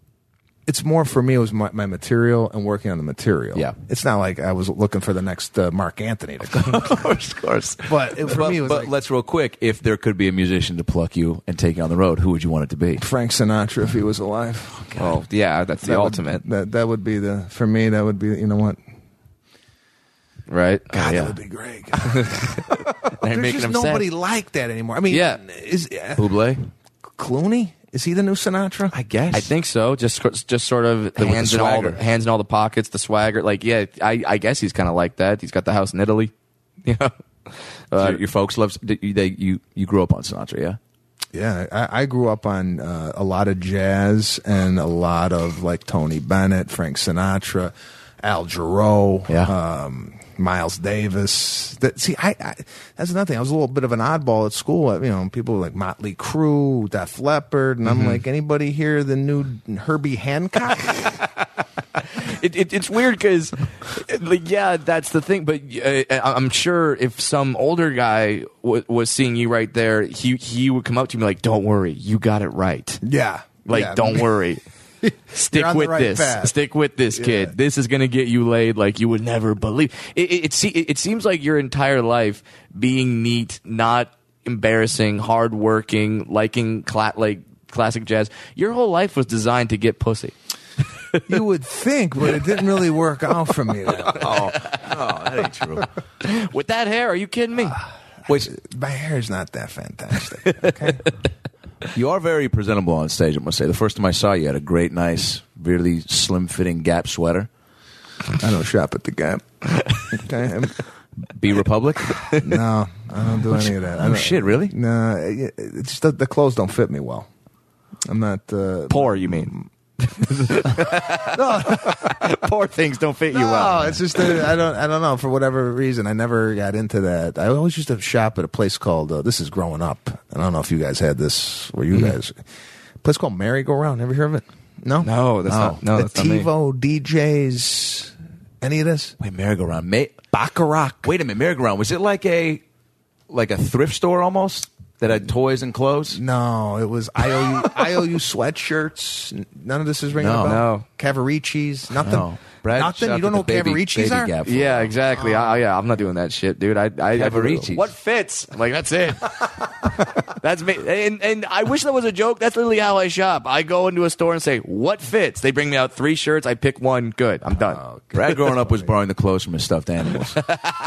it's more for me, it was my, my material and working on the material. Yeah. It's not like I was looking for the next uh, Mark Anthony to come. of course, of course. But it, for but, me, it was but like let's real quick. If there could be a musician to pluck you and take you on the road, who would you want it to be? Frank Sinatra if he was alive. Oh yeah, that's the That would- ultimate, that that would be the, for me, that would be, you know what? right? God, yeah. that would be great. They're There's making just them sad. nobody like that anymore. I mean, Yeah. is uh, Bublé? Clooney? Is he the new Sinatra? I guess. I think so. Just just sort of with the hands in all the swagger. hands in all the pockets, the swagger. Like yeah, I, I guess he's kind of like that. He's got the house in Italy. You know, So uh, your, your folks love. Did you, they you you grew up on Sinatra, yeah? Yeah, I, I grew up on uh, a lot of jazz and a lot of like Tony Bennett, Frank Sinatra, Al Jarreau, Yeah. um, Miles Davis. That, see, I, I that's another thing. I was a little bit of an oddball at school. You know, people were like Motley Crue, Def Leppard, and I'm like, anybody hear the new Herbie Hancock? it, it, it's weird because, like, yeah, that's the thing. But uh, I'm sure if some older guy w- was seeing you right there, he he would come up to me like, "Don't worry, you got it right. Yeah, Like, yeah. don't worry." Stick You're on the with right this. path. Stick with this, kid. Yeah. This is going to get you laid like you would never believe. It, it, it, se- it seems like your entire life being neat, not embarrassing, hardworking, liking cla- like classic jazz. Your whole life was designed to get pussy. You would think, but it didn't really work out for me. That way. Oh, oh, that ain't true. With that hair, are you kidding me? Wait, my hair is not that fantastic. Okay. You are very presentable on stage, I must say. The first time I saw you, you had a great, nice, really slim-fitting Gap sweater. I don't shop at the Gap. Okay. I'm- Be Republic? No, I don't do any of that. I Oh, don't- shit, really? No, it- it's just the, the clothes don't fit me well. I'm not. Uh, Poor, you mean? Poor things don't fit you No, well. it's just that I don't. I don't know, for whatever reason. I never got into that. I always used to shop at a place called. Uh, this is growing up. I don't know if you guys had this. Where you guys? A place called Merry Go Round. Ever hear of it? No. No, that's not. No, the that's not me. TiVo D Js. Any of this? Wait, merry-go-round. May- Baccarat. Wait a minute, merry-go-round. Was it like a like a thrift store almost that had toys and clothes? No, it was I O U I O U sweatshirts. N- None of this is ringing No. a bell. No. Cavaricci's. Nothing. No. Brad Nothing. shot You don't know the what baby- Cavaricci's baby are? gap. Yeah, exactly. I, yeah, I'm not doing that shit, dude. I, I, I Cavaricci's. what fits? I'm like, that's it. That's me. And and I wish that was a joke. That's literally how I shop. I go into a store and say, what fits? They bring me out three shirts. I pick one. Good. I'm done. Brad growing up was borrowing the clothes from his stuffed animals.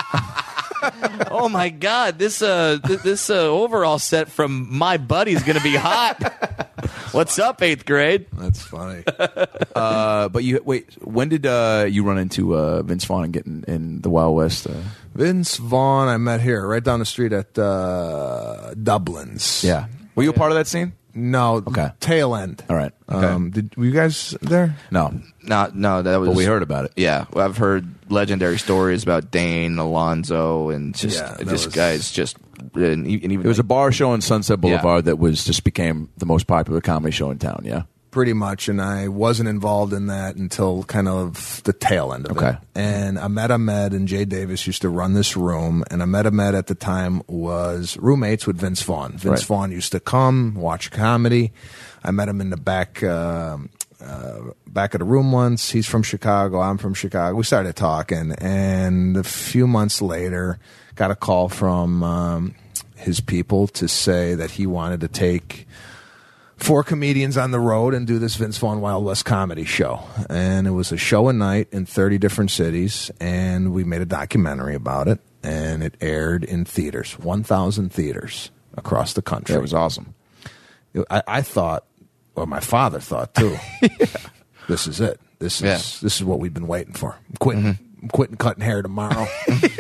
Oh my god, this uh th- this uh, overall set from my buddy's gonna be hot. What's up, eighth grade? That's funny. uh, but you wait. When did uh, you run into uh, Vince Vaughn and get in, in the Wild West? Uh, Vince Vaughn, I met here, right down the street at uh, Dublin's. yeah. Were you a part of that scene? No. Okay. Tail end. All right. Okay. Um, did were you guys there? No, No, no, that was. but we heard about it. Yeah, well, I've heard legendary stories about Dane, Alonzo, and just Yeah, that this was- guy's just and e- and even It was a like- bar show on Sunset Boulevard that was just became the most popular comedy show in town. Yeah. Pretty much, and I wasn't involved in that until kind of the tail end of Okay. it. And Ahmed Ahmed and Jay Davis used to run this room, and Ahmed Ahmed at the time was roommates with Vince Vaughn. Vince Right. Vaughn used to come watch comedy. I met him in the back um uh, back of the room once. He's from Chicago. I'm from Chicago. We started talking, and a few months later, got a call from um, his people to say that he wanted to take four comedians on the road and do this Vince Vaughn Wild West comedy show. And it was a show a night in thirty different cities, and we made a documentary about it, and it aired in theaters, one thousand theaters across the country. That was awesome. I, I thought, or my father thought too, this is it. This is Yeah. this is what we've been waiting for. I'm quitting, I'm quitting cutting hair tomorrow.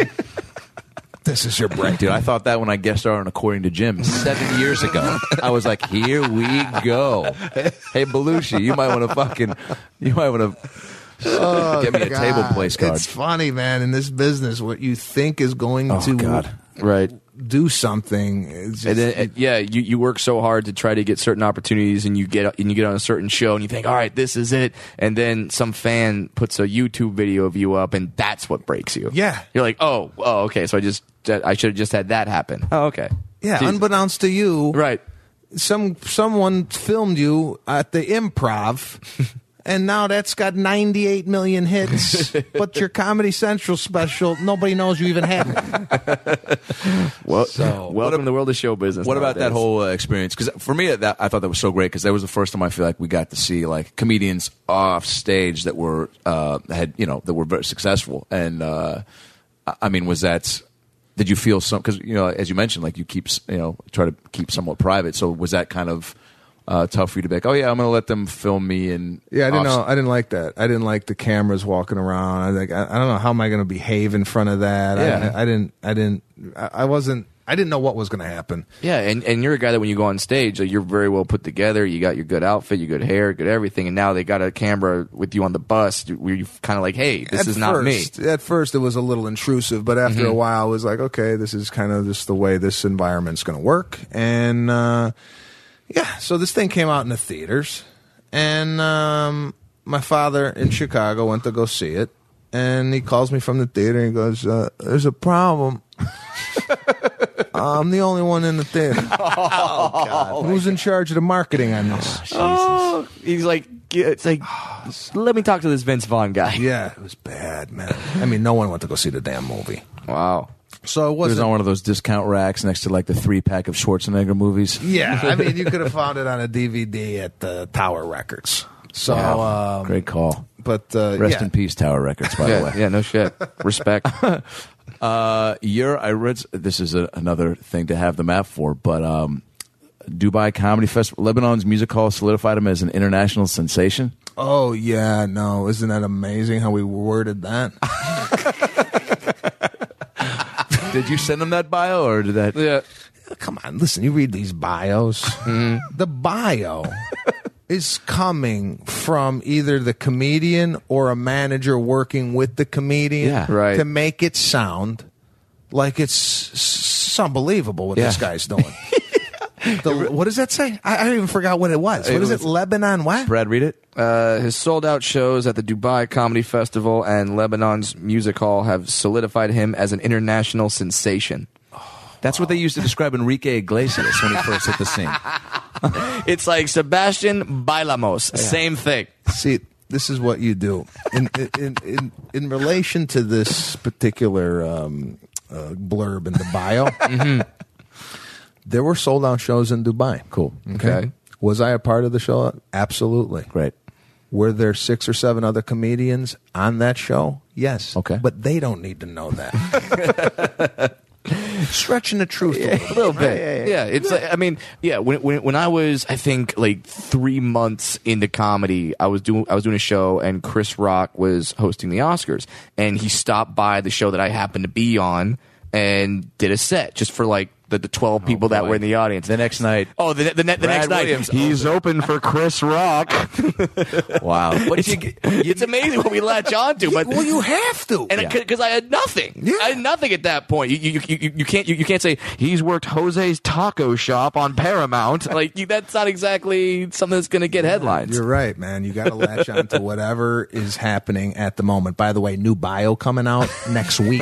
This is your break. Dude, I thought that when I guest starred on According to Jim seven years ago. I was like, here we go. Hey, Belushi, you might want to fucking, you might want to Oh, get me a God. table place card. It's funny, man. In this business, what you think is going Oh, to God. right. do something, it's just, And then, and, yeah, you, you work so hard to try to get certain opportunities, and you get and you get on a certain show, and you think, all right, this is it. And then some fan puts a YouTube video of you up, and that's what breaks you. Yeah. you're like, oh, oh, okay. So I just I should have just had that happen. Oh, okay. yeah, Jeez. unbeknownst to you, Right. some someone filmed you at the Improv. And now that's got ninety-eight million hits, but your Comedy Central special, nobody knows you even had it. Well, So- welcome to the world of show business. What about that nowadays. whole uh, experience? Because for me, that, I thought that was so great because that was the first time I feel like we got to see like comedians off stage that were uh, had you know that were very successful. And uh, I- I mean, was that? Did you feel some? Because you know, as you mentioned, like you keep s- you know try to keep somewhat private. So was that kind of uh, tough for you to be like, oh yeah, I'm going to let them film me and Yeah, I didn't off- know. I didn't like that. I didn't like the cameras walking around. I like. I, I don't know how am I going to behave in front of that. Yeah. I, I didn't. I didn't. I, I wasn't. I didn't know what was going to happen. Yeah, and, and you're a guy that when you go on stage, like, you're very well put together. You got your good outfit, your good hair, good everything. And now they got a camera with you on the bus where you kind of like, hey, this At is not me. first- At first, it was a little intrusive, but after a while, I was like, okay, this is kind of just the way this environment's going to work. And uh, yeah, so this thing came out in the theaters, and um, my father in Chicago went to go see it, and he calls me from the theater and he goes, uh, "There's a problem." I'm the only one in the theater. Oh, God. Who's in charge of the marketing on this? Oh, he's like, it's like, let me talk to this Vince Vaughn guy. Yeah, it was bad, man. I mean, no one went to go see the damn movie. Wow. So it It was wasn't on one of those discount racks next to like the three pack of Schwarzenegger movies. Yeah, I mean, you could have found it on a D V D at the Tower Records. So, Wow. um, Great call. but uh, Rest yeah. in peace, Tower Records. By the Yeah, way, yeah, no shit. Respect. Uh, you're, I read, this is a, another thing to have the map for, but um, Dubai Comedy Festival, Lebanon's music hall solidified him as an international sensation. Oh yeah, no, isn't that amazing how we worded that? Did you send him that bio, or did that? Yeah. Come on, listen, you read these bios. The bio is coming from either the comedian or a manager working with the comedian Yeah. Right. to make it sound like it's, it's unbelievable what Yeah. this guy's doing. The, what does that say? I, I even forgot what it was. It What is was- it? Lebanon what? Brad, read it. Uh, his sold-out shows at the Dubai Comedy Festival and Lebanon's Music Hall have solidified him as an international sensation. That's what they used to describe Enrique Iglesias when he first hit the scene. It's like Sebastian Bailamos. Same thing. See, this is what you do in in in, in relation to this particular um, uh, blurb in the bio. Mm-hmm. There were sold out shows in Dubai. Cool. Okay. Was I a part of the show? Absolutely. Great. Were there six or seven other comedians on that show? Yes. Okay. But they don't need to know that. Stretching the truth a little A little bit, yeah. It's like, I mean, yeah. When, when when I was, I think, like three months into comedy, I was doing I was doing a show, and Chris Rock was hosting the Oscars, and he stopped by the show that I happened to be on and did a set just for like the, the twelve people that boy. were in the audience. The next night. Oh, the the, ne- the Brad next night, Williams. he's open for Chris Rock. Wow. What did it's, you get? it's amazing what we latch on to, but Well, you have to. and because I had nothing, Yeah. I had nothing at that point. You you, you, you can't you, you can't say he's worked Jose's Taco Shop on Paramount. Like you, that's not exactly something that's going to get headlines. You're right, man. You got to latch on to whatever is happening at the moment. By the way, new bio coming out next week.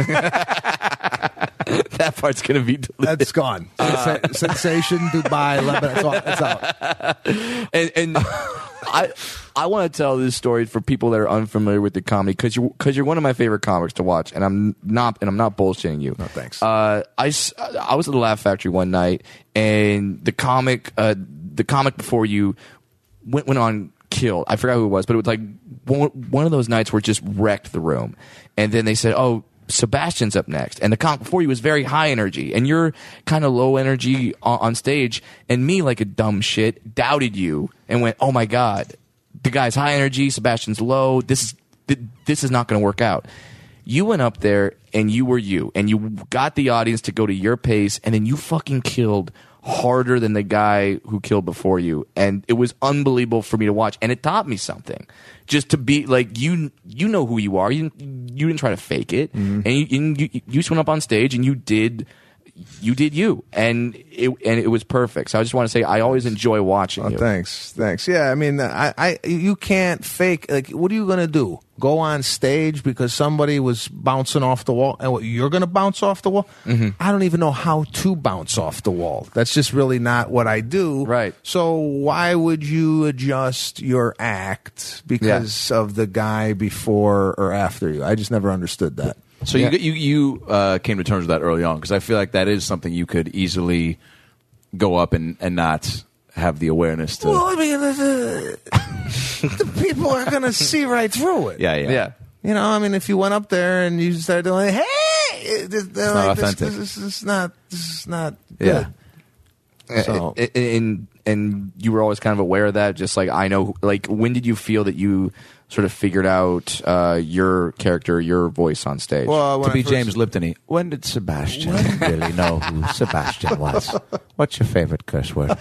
That part's going to be deleted. That's gone. Sensa- Sensation, Dubai, Lebanon. It's, all, it's out. and and I I want to tell this story for people that are unfamiliar with the comedy because you're because you're one of my favorite comics to watch, and I'm not and I'm not bullshitting you. No, thanks. Uh, I s- I was at the Laugh Factory one night, and the comic uh the comic before you went went on killed. I forgot who it was, but it was like one, one of those nights where it just wrecked the room, and then they said, oh, Sebastian's up next, and the comic before you was very high energy, and you're kind of low energy on, on stage, and me, like a dumb shit, doubted you and went, oh my god, the guy's high energy, Sebastian's low, this is th- this is not going to work out. You went up there and you were you, and you got the audience to go to your pace, and then you fucking killed harder than the guy who killed before you, and it was unbelievable for me to watch, and it taught me something. Just to be like you, you know who you are. You you didn't try to fake it, Mm-hmm. and you, and you you just went up on stage and you did you did you, and it and it was perfect. So I just want to say I always enjoy watching Oh, you. thanks, thanks. Yeah, I mean, I, I, you can't fake. Like, what are you gonna do? Go on stage because somebody was bouncing off the wall, and what, you're gonna bounce off the wall? Mm-hmm. I don't even know how to bounce off the wall. That's just really not what I do. Right. So why would you adjust your act because of the guy before or after you? I just never understood that. So you you you uh, came to terms with that early on because I feel like that is something you could easily go up and, and not have the awareness to. Well, I mean, the, the people are gonna see right through it. yeah, yeah, Yeah. You know, I mean, if you went up there and you started doing, hey, they're not like, this, authentic. this, this is not, this is not Yeah. good. So, and, and and you were always kind of aware of that. Just like I know, like when did you feel that you sort of figured out uh, your character, your voice on stage? well, when To be I first- James Lipton, when did Sebastian really know who Sebastian was? What's your favorite curse word?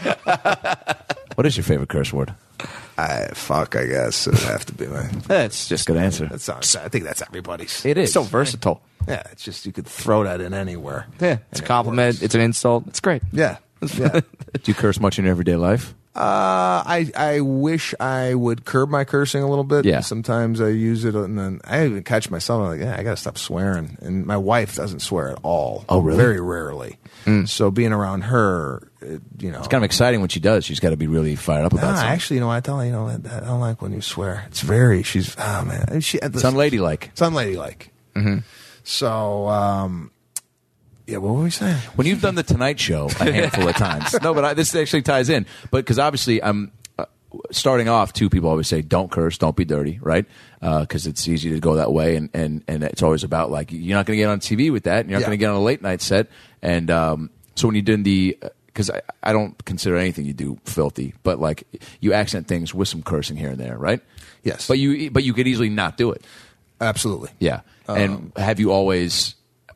What is your favorite curse word? I fuck, I guess it would have to be my. That's just Good answer. That sounds. I think that's everybody's. It is. so versatile. Yeah, it's just you could throw that in anywhere. Yeah, it's a And it compliment. works. It's an insult. It's great. Yeah, yeah. Do you curse much in your everyday life? Uh, I I wish I would curb my cursing a little bit. Yeah. Sometimes I use it, and then I even catch myself. I'm like, yeah, I gotta stop swearing. And my wife doesn't swear at all. Oh, really? Very rarely. So being around her, it, you know, It's kind of exciting when she does. She's got to be really fired up about Nah, something. actually, you know, I tell her, you know, I, I don't like when you swear. It's very. She's oh man, she. It's unladylike. It's unladylike. Mm-hmm. So, um, yeah, what were we saying? When you've done the Tonight Show a handful of times. No, but I, this actually ties in. But because obviously I'm uh, starting off, two people always say, don't curse, don't be dirty, right? Because uh, it's easy to go that way. And, and, and it's always about, like, you're not going to get on T V with that. And you're not Yeah. going to get on a late night set. And um, so when you did the, because I, I don't consider anything you do filthy, but like you accent things with some cursing here and there, right? Yes. But you, but you could easily not do it. Absolutely. Yeah. And have you always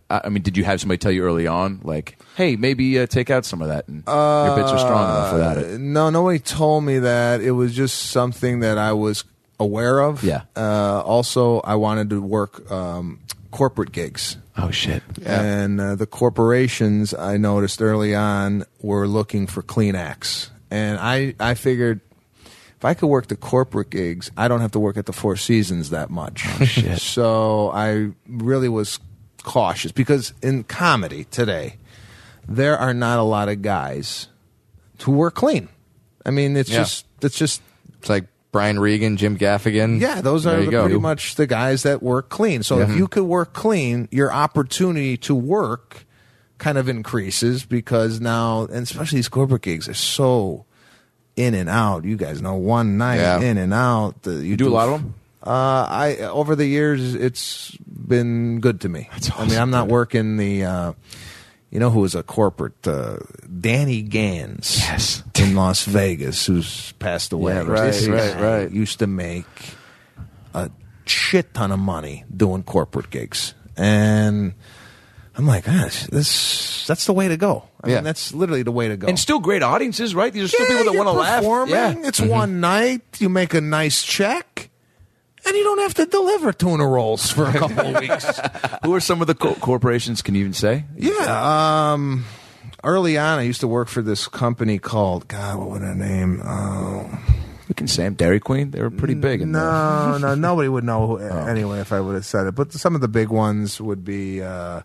I I mean, did you have somebody tell you early on, like, hey, maybe uh, take out some of that, and your bits are strong enough without it? No, nobody told me that. It was just something that I was aware of. Yeah. Uh, also, I wanted to work um, corporate gigs. Oh shit! And uh, the corporations, I noticed early on, were looking for clean acts. And I, I figured if I could work the corporate gigs, I don't have to work at the Four Seasons that much. Oh, shit. So I really was cautious. Because in comedy today, there are not a lot of guys who work clean. I mean, it's Yeah. just it's just It's like Brian Regan, Jim Gaffigan. yeah, those There are you the, go. pretty much the guys that work clean. So if you could work clean, your opportunity to work kind of increases because now, and especially these corporate gigs, are so in and out. You guys know, one night Yeah. in and out. The, you, You do a lot of them. Uh, I over the years, it's been good to me. That's I mean, awesome, I'm not dude. working the. Uh, you know who was a corporate? Uh, Danny Gans. Yes. In Las Vegas, who's passed away. Yeah, right, This right, guy right. Used to make a shit ton of money doing corporate gigs, and I'm like, gosh, this that's the way to go. I Yeah. mean, that's literally the way to go. And still great audiences, right? These are still people that you're want to laugh. performing. Yeah. Mm-hmm. It's one night. You make a nice check, and you don't have to deliver tuna rolls for a couple of weeks. Who are some of the co- corporations? Can you even say? Yeah. Um, early on, I used to work for this company called God. What was their name? Oh. We can say them. Dairy Queen. They were pretty big. In No, no, nobody would know who, anyway if I would have said it. But some of the big ones would be. Uh,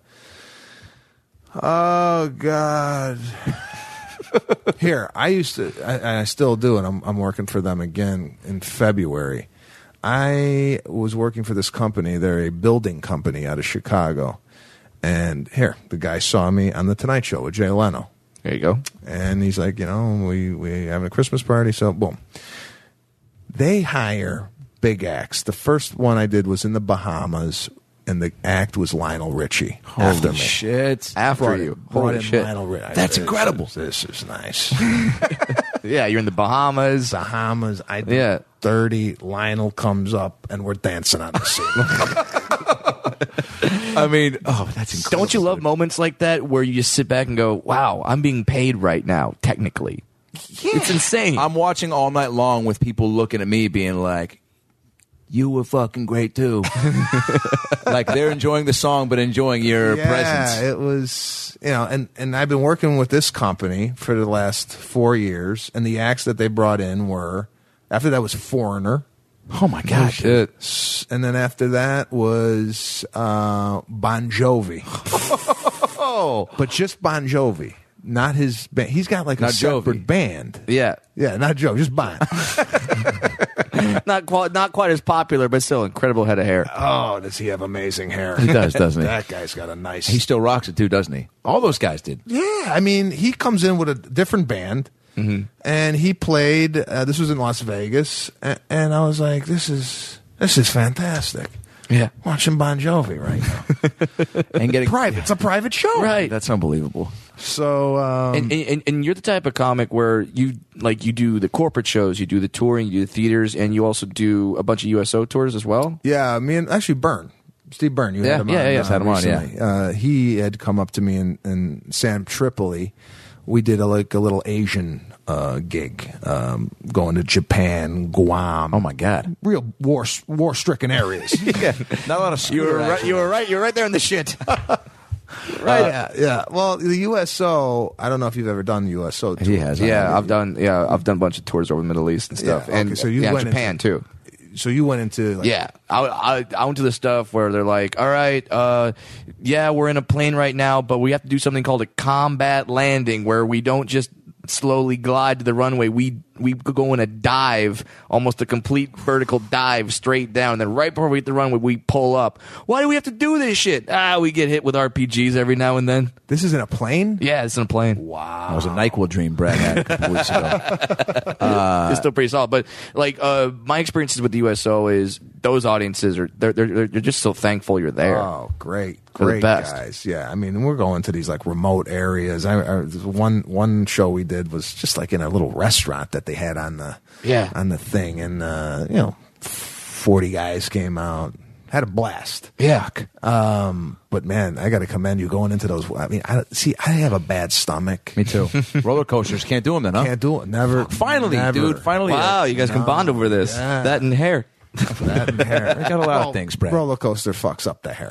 oh God! Here, I used to, I, I still do, and I'm, I'm working for them again in February. I was working for this company. They're a building company out of Chicago, and here the guy saw me on the Tonight Show with Jay Leno. There you go. And he's like, you know, we we having a Christmas party, so boom. They hire big acts. The first one I did was in the Bahamas, and the act was Lionel Richie. after me. shit! After Brought you. in- brought Holy in shit. Lionel Richie. I That's said, incredible. This is nice. Yeah, you're in the Bahamas. Bahamas. I did Yeah. thirty. Lionel comes up, and we're dancing on the scene. I mean, oh, that's incredible. Don't you love moments like that where you just sit back and go, wow, I'm being paid right now, technically? It's insane. I'm watching all night long with people looking at me, being like, "You were fucking great too." Like they're enjoying the song, but enjoying your yeah, presence. it was, you know, and, and I've been working with this company for the last four years, and the acts that they brought in were, after that was Foreigner, Oh my god! Shit. s- and then after that was uh, Bon Jovi. Oh, But just Bon Jovi, not his band. He's got like a Not Jovi. separate band. Yeah. Yeah, not Joe, just Bon. Not quite, not quite as popular, but still incredible head of hair. Oh, does he have amazing hair? He does, doesn't he? That guy's got a nice. he still rocks it too, doesn't he? All those guys did. Yeah, I mean, he comes in with a different band, and he played. Uh, this was in Las Vegas, and, and I was like, "This is this is fantastic." Yeah. Watching Bon Jovi right now. And getting Private, it's a private show, Right. That's unbelievable. So, um, And, and and you're the type of comic where you like you do the corporate shows, you do the touring, you do the theaters, and you also do a bunch of U S O tours as well. yeah, me and actually Byrne, Steve Byrne, you Yeah, had him yeah, on. yeah, uh, yes, had him on, yeah. recently. Uh, he had come up to me in, in San Tripoli. We did a, like a little Asian uh, gig, um, going to Japan, Guam. Oh my god! Real war war stricken areas. Yeah, not a lot of. You were right. You were right. You're right there in the shit. Right. yeah, yeah. Well, the U S O. I don't know if you've ever done the U S O. Tour. He has. Yeah, I've done. Yeah, I've done a bunch of tours over the Middle East and stuff, Yeah, okay, and so you yeah, went Japan into- too. So you went into like, Yeah, I, I I went to the stuff where they're like, all right, uh, yeah, we're in a plane right now, but we have to do something called a combat landing, where we don't just slowly glide to the runway. We we go in a dive, almost a complete vertical dive straight down. And then right before we hit the runway, we pull up. Why do we have to do this shit? Ah, we get hit with R P Gs every now and then. This is in a plane. Yeah, it's in a plane. That was a NyQuil dream Brad had a couple weeks ago. It's still pretty solid. But like uh, my experiences with the U S O is those audiences are they're they're, they're just so thankful you're there. Oh, great, They're the great best. guys. Yeah, I mean, we're going to these like remote areas. I, I one one show we did was just like in a little restaurant that they had on the Yeah. on the thing, and uh, you know, forty guys came out, Had a blast. Yeah. Um, but man, I got to commend you going into those. I mean, I see. I have a bad stomach. Me too. Roller coasters can't do them then, huh? Can't do it. Never. Finally, never. dude. Finally. Wow, you guys can bond over this. Yeah. That and hair. That and hair. I got a lot of things, Brad. Roller coaster fucks up the hair.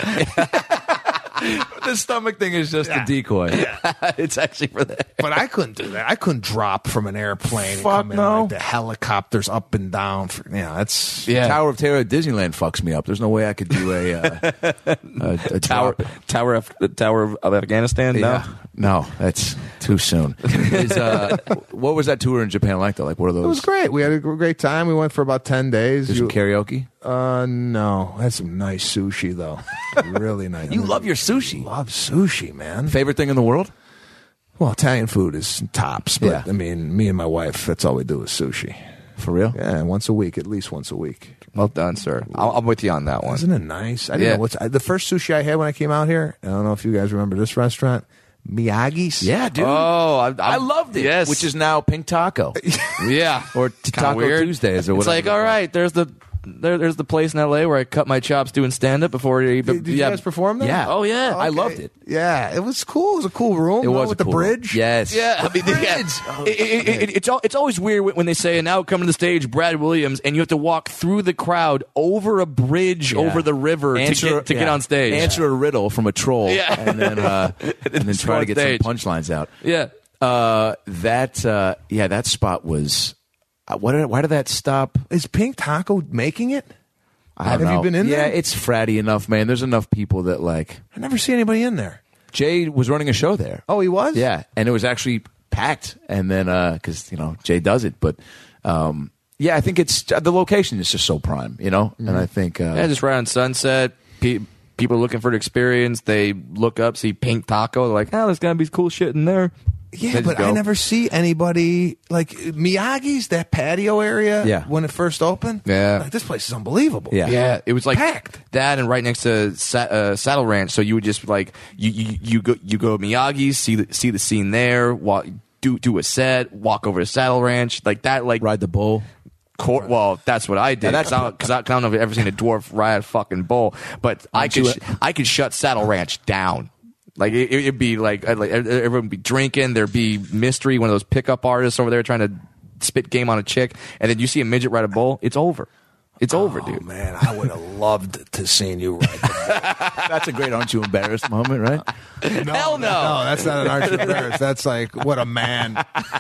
The stomach thing is just Yeah. a decoy. It's actually for that. But I couldn't do that. I couldn't drop from an airplane. Fuck and come in no. like the helicopters up and down. For, yeah, that's Yeah. Tower of Terror at Disneyland fucks me up. There's no way I could do a, uh, a, a Tower, drop. Tower of the Tower of, of Afghanistan. No, Yeah. No, that's too soon. Is, uh, what was that tour in Japan like, though? Like, what are those? It was great. We had a gr- great time. We went for about ten days. Did some You- karaoke? uh, no, I had some nice sushi though. Really nice. You love your sushi. love sushi, man. Favorite thing in the world? Well, Italian food is tops, but Yeah. I mean, me and my wife, that's all we do is sushi. For real? Yeah, once a week, at least once a week. well done, sir. I'll, I'm with you on that one. Isn't it nice? I didn't Yeah. know what's I, the first sushi I had when I came out here. I don't know if you guys remember this restaurant, Miyagi's. Yeah, dude. Oh, I, I loved it. Yes, Which is now Pink Taco. yeah, Or Kinda Taco weird. Tuesdays or It's whatever. like, all right, there's the there, there's the place in L A where I cut my chops doing stand up before you. Did, did yeah. you guys perform there? Yeah. Oh yeah. I loved it. Yeah, it was cool. It was a cool room. It you know, was with a the cool bridge. One. Yes. Yeah, I mean, yeah. It, it, it, it, it's all, it's always weird when- when they say, and now coming to the stage, Brad Williams, and you have to walk through the crowd over a bridge Yeah. over the river Answer- to get to get yeah. on stage. Answer a riddle from a troll. Yeah. And then, uh, and then try to get stage. some punchlines out. Yeah. Uh, that, uh, yeah, that spot was. Uh, what did, why did that stop? Is Pink Taco making it? I Have don't you know. been in yeah, there? it's fratty enough, man. There's enough people that, like. I never see anybody in there. Jay was running a show there. Oh, he was? Yeah, and it was actually packed. And then, because, you know, Jay does it. But, um, yeah, I think it's the location is just so prime, you know? And I think. Uh, Yeah, just right on Sunset. Pe- people looking for the experience. They look up, see Pink Taco. They're like, oh, there's going to be cool shit in there. Yeah, They just but I go. never see anybody like Miyagi's, that patio area. Yeah. When it first opened. Yeah. Like, this place is unbelievable. Yeah. Yeah, it was like Packed. that, and right next to Sa- uh, Saddle Ranch. So you would just like you you, you go you go to Miyagi's, see the see the scene there, walk, do do a set, walk over to Saddle Ranch, like that, like Ride the bull. Court, well, that's what I did. Yeah, that's- Because I, 'cause I don't know if you've ever seen a dwarf ride a fucking bull, but I could you sh- I could shut Saddle Ranch down. Like it, it'd be like I'd like everyone would be drinking. There'd be Mystery, one of those pickup artists over there trying to spit game on a chick, and then you see a midget ride a bull. It's over. It's over, Oh, dude. man, I would have loved to seen you ride the That's a great aren't you embarrassed moment, right? No, Hell no. No, that's not an Archie Barris. That's like, what a man.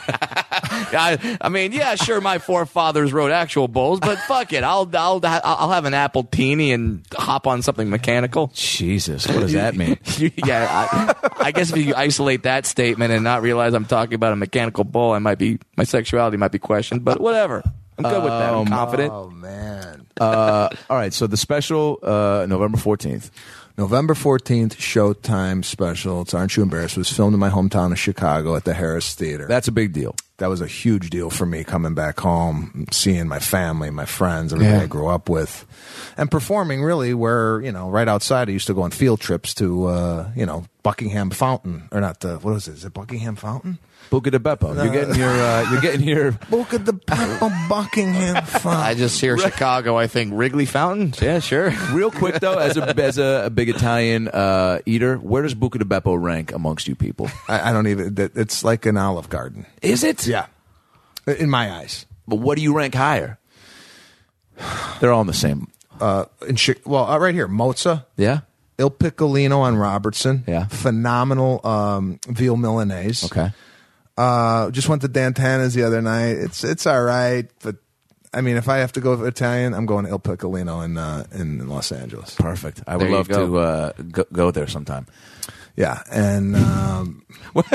I, I mean, yeah, sure, my forefathers rode actual bulls, but fuck it, I'll I'll I'll have an apple teeny and hop on something mechanical. Jesus, what does that mean? Yeah, I, I guess if you isolate that statement and not realize I'm talking about a mechanical bull, I might be my sexuality might be questioned, but whatever. I'm good with that. I'm confident. Oh, man. Uh, all right, so the special uh, November fourteenth. November fourteenth, Showtime special. It's Aren't You Embarrassed? It was filmed in my hometown of Chicago at the Harris Theater. That's a big deal. that was a huge deal for me coming back home, seeing my family, my friends, everybody Yeah. I grew up with, and performing really where, you know, right outside I used to go on field trips to, uh, you know, Buckingham Fountain, or not the, what is it? Is it Buckingham Fountain? Buca de Beppo. You're getting your, uh, you're getting your. Boca de Beppo Buckingham Fountain. I just hear Chicago. I think Wrigley Fountain. Yeah, sure. Real quick though, as a as a, a big Italian uh, eater, where does Buca de Beppo rank amongst you people? I, I don't even, that- it's like an Olive Garden. Is it? Yeah. In my eyes. But what do you rank higher? They're all in the same. Uh, in Chi- well, uh, right here, Mozza. Yeah. Il Piccolino on Robertson. Yeah. Phenomenal um, veal Milanese. Okay. Uh, just went to Dantana's the other night. It's it's all right, but I mean, if I have to go Italian, I'm going to Il Piccolino in uh, in Los Angeles. Perfect. I would There you love go. to uh, go, go there sometime. Yeah, and um,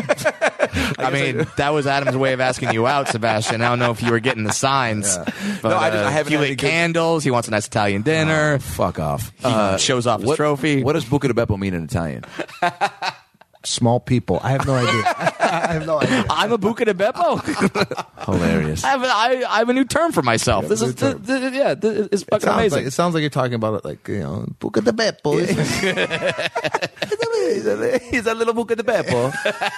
I mean, that was Adam's way of asking you out, Sebastian. I don't know if you were getting the signs. But, No, I just- I uh, haven't he had lit any good- candles. He wants a nice Italian dinner. Fuck off. He shows off his what, trophy. What does Buca de Beppo mean in Italian? small people. I have no idea. I have no idea. I'm a Buca de Beppo. Hilarious. I have, a, I, I have a new term for myself. This new is term. th- th- yeah, th- it's It fucking sounds amazing. like it sounds like you're talking about it like, you know, Buca de Beppo. really? He's a, he's a little Buca de Beppo.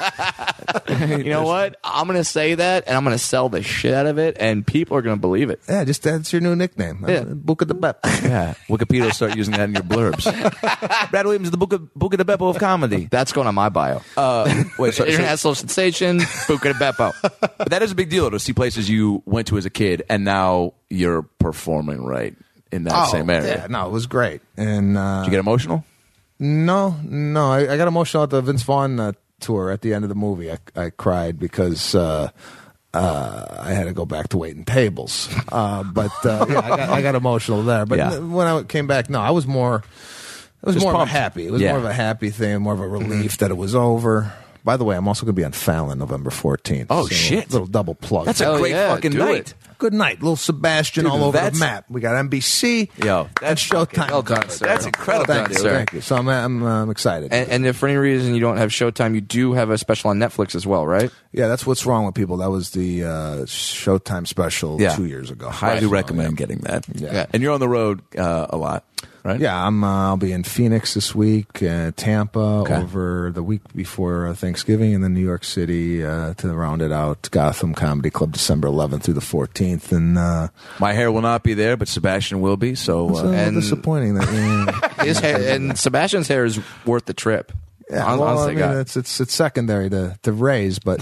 You know what? I'm gonna say that, and I'm gonna sell the shit out of it, and people are gonna believe it. Yeah, just that's your new nickname. Yeah. Buca de Beppo. Yeah, Wikipedia will start using that in your blurbs. Brad Williams is the Buca, Buca de Beppo of comedy. That's going on my bio. Uh, wait, so, so, International sensation, Buca de Beppo. but that is a big deal to see places you went to as a kid, and now you're performing right in that Oh, same area. yeah, no, it was great. And uh, Did you get emotional? no, no, I, I got emotional at the Vince Vaughn uh, tour at the end of the movie. I, I cried because uh, uh, I had to go back to waiting tables. Uh, but uh, yeah, I got, I got emotional there. But Yeah. when I came back, no, I was more. It was Just more pumped. of a happy. It was Yeah. more of a happy thing, more of a relief that it was over. By the way, I'm also going to be on Fallon November fourteenth. Oh, so shit. Little double plug. That's a Hell great yeah, fucking do night. it. good night. Little Sebastian Dude, all over the that's- map. We got N B C. Yo, and that's Showtime. well done, sir. That's incredible, Thank dude. you, sir. thank you. So I'm, I'm, I'm excited. And, and if for any reason you don't have Showtime, you do have a special on Netflix as well, right? yeah, that's what's wrong with people. That was the uh, Showtime special Yeah. two years ago. Highly So, recommend getting that. Yeah. And you're on the road uh, a lot, right? Yeah, I'm. Uh, I'll be in Phoenix this week, uh, Tampa Okay. over the week before uh, Thanksgiving, and then New York City uh, to round it out. Gotham Comedy Club, December eleventh through the fourteenth, and uh, My hair will not be there, but Sebastian will be. So, it's a uh, little and- disappointing that. You His hair, and Sebastian's hair is worth the trip. yeah, Hon- well, I honestly, mean, God. it's it's it's secondary to to raise, but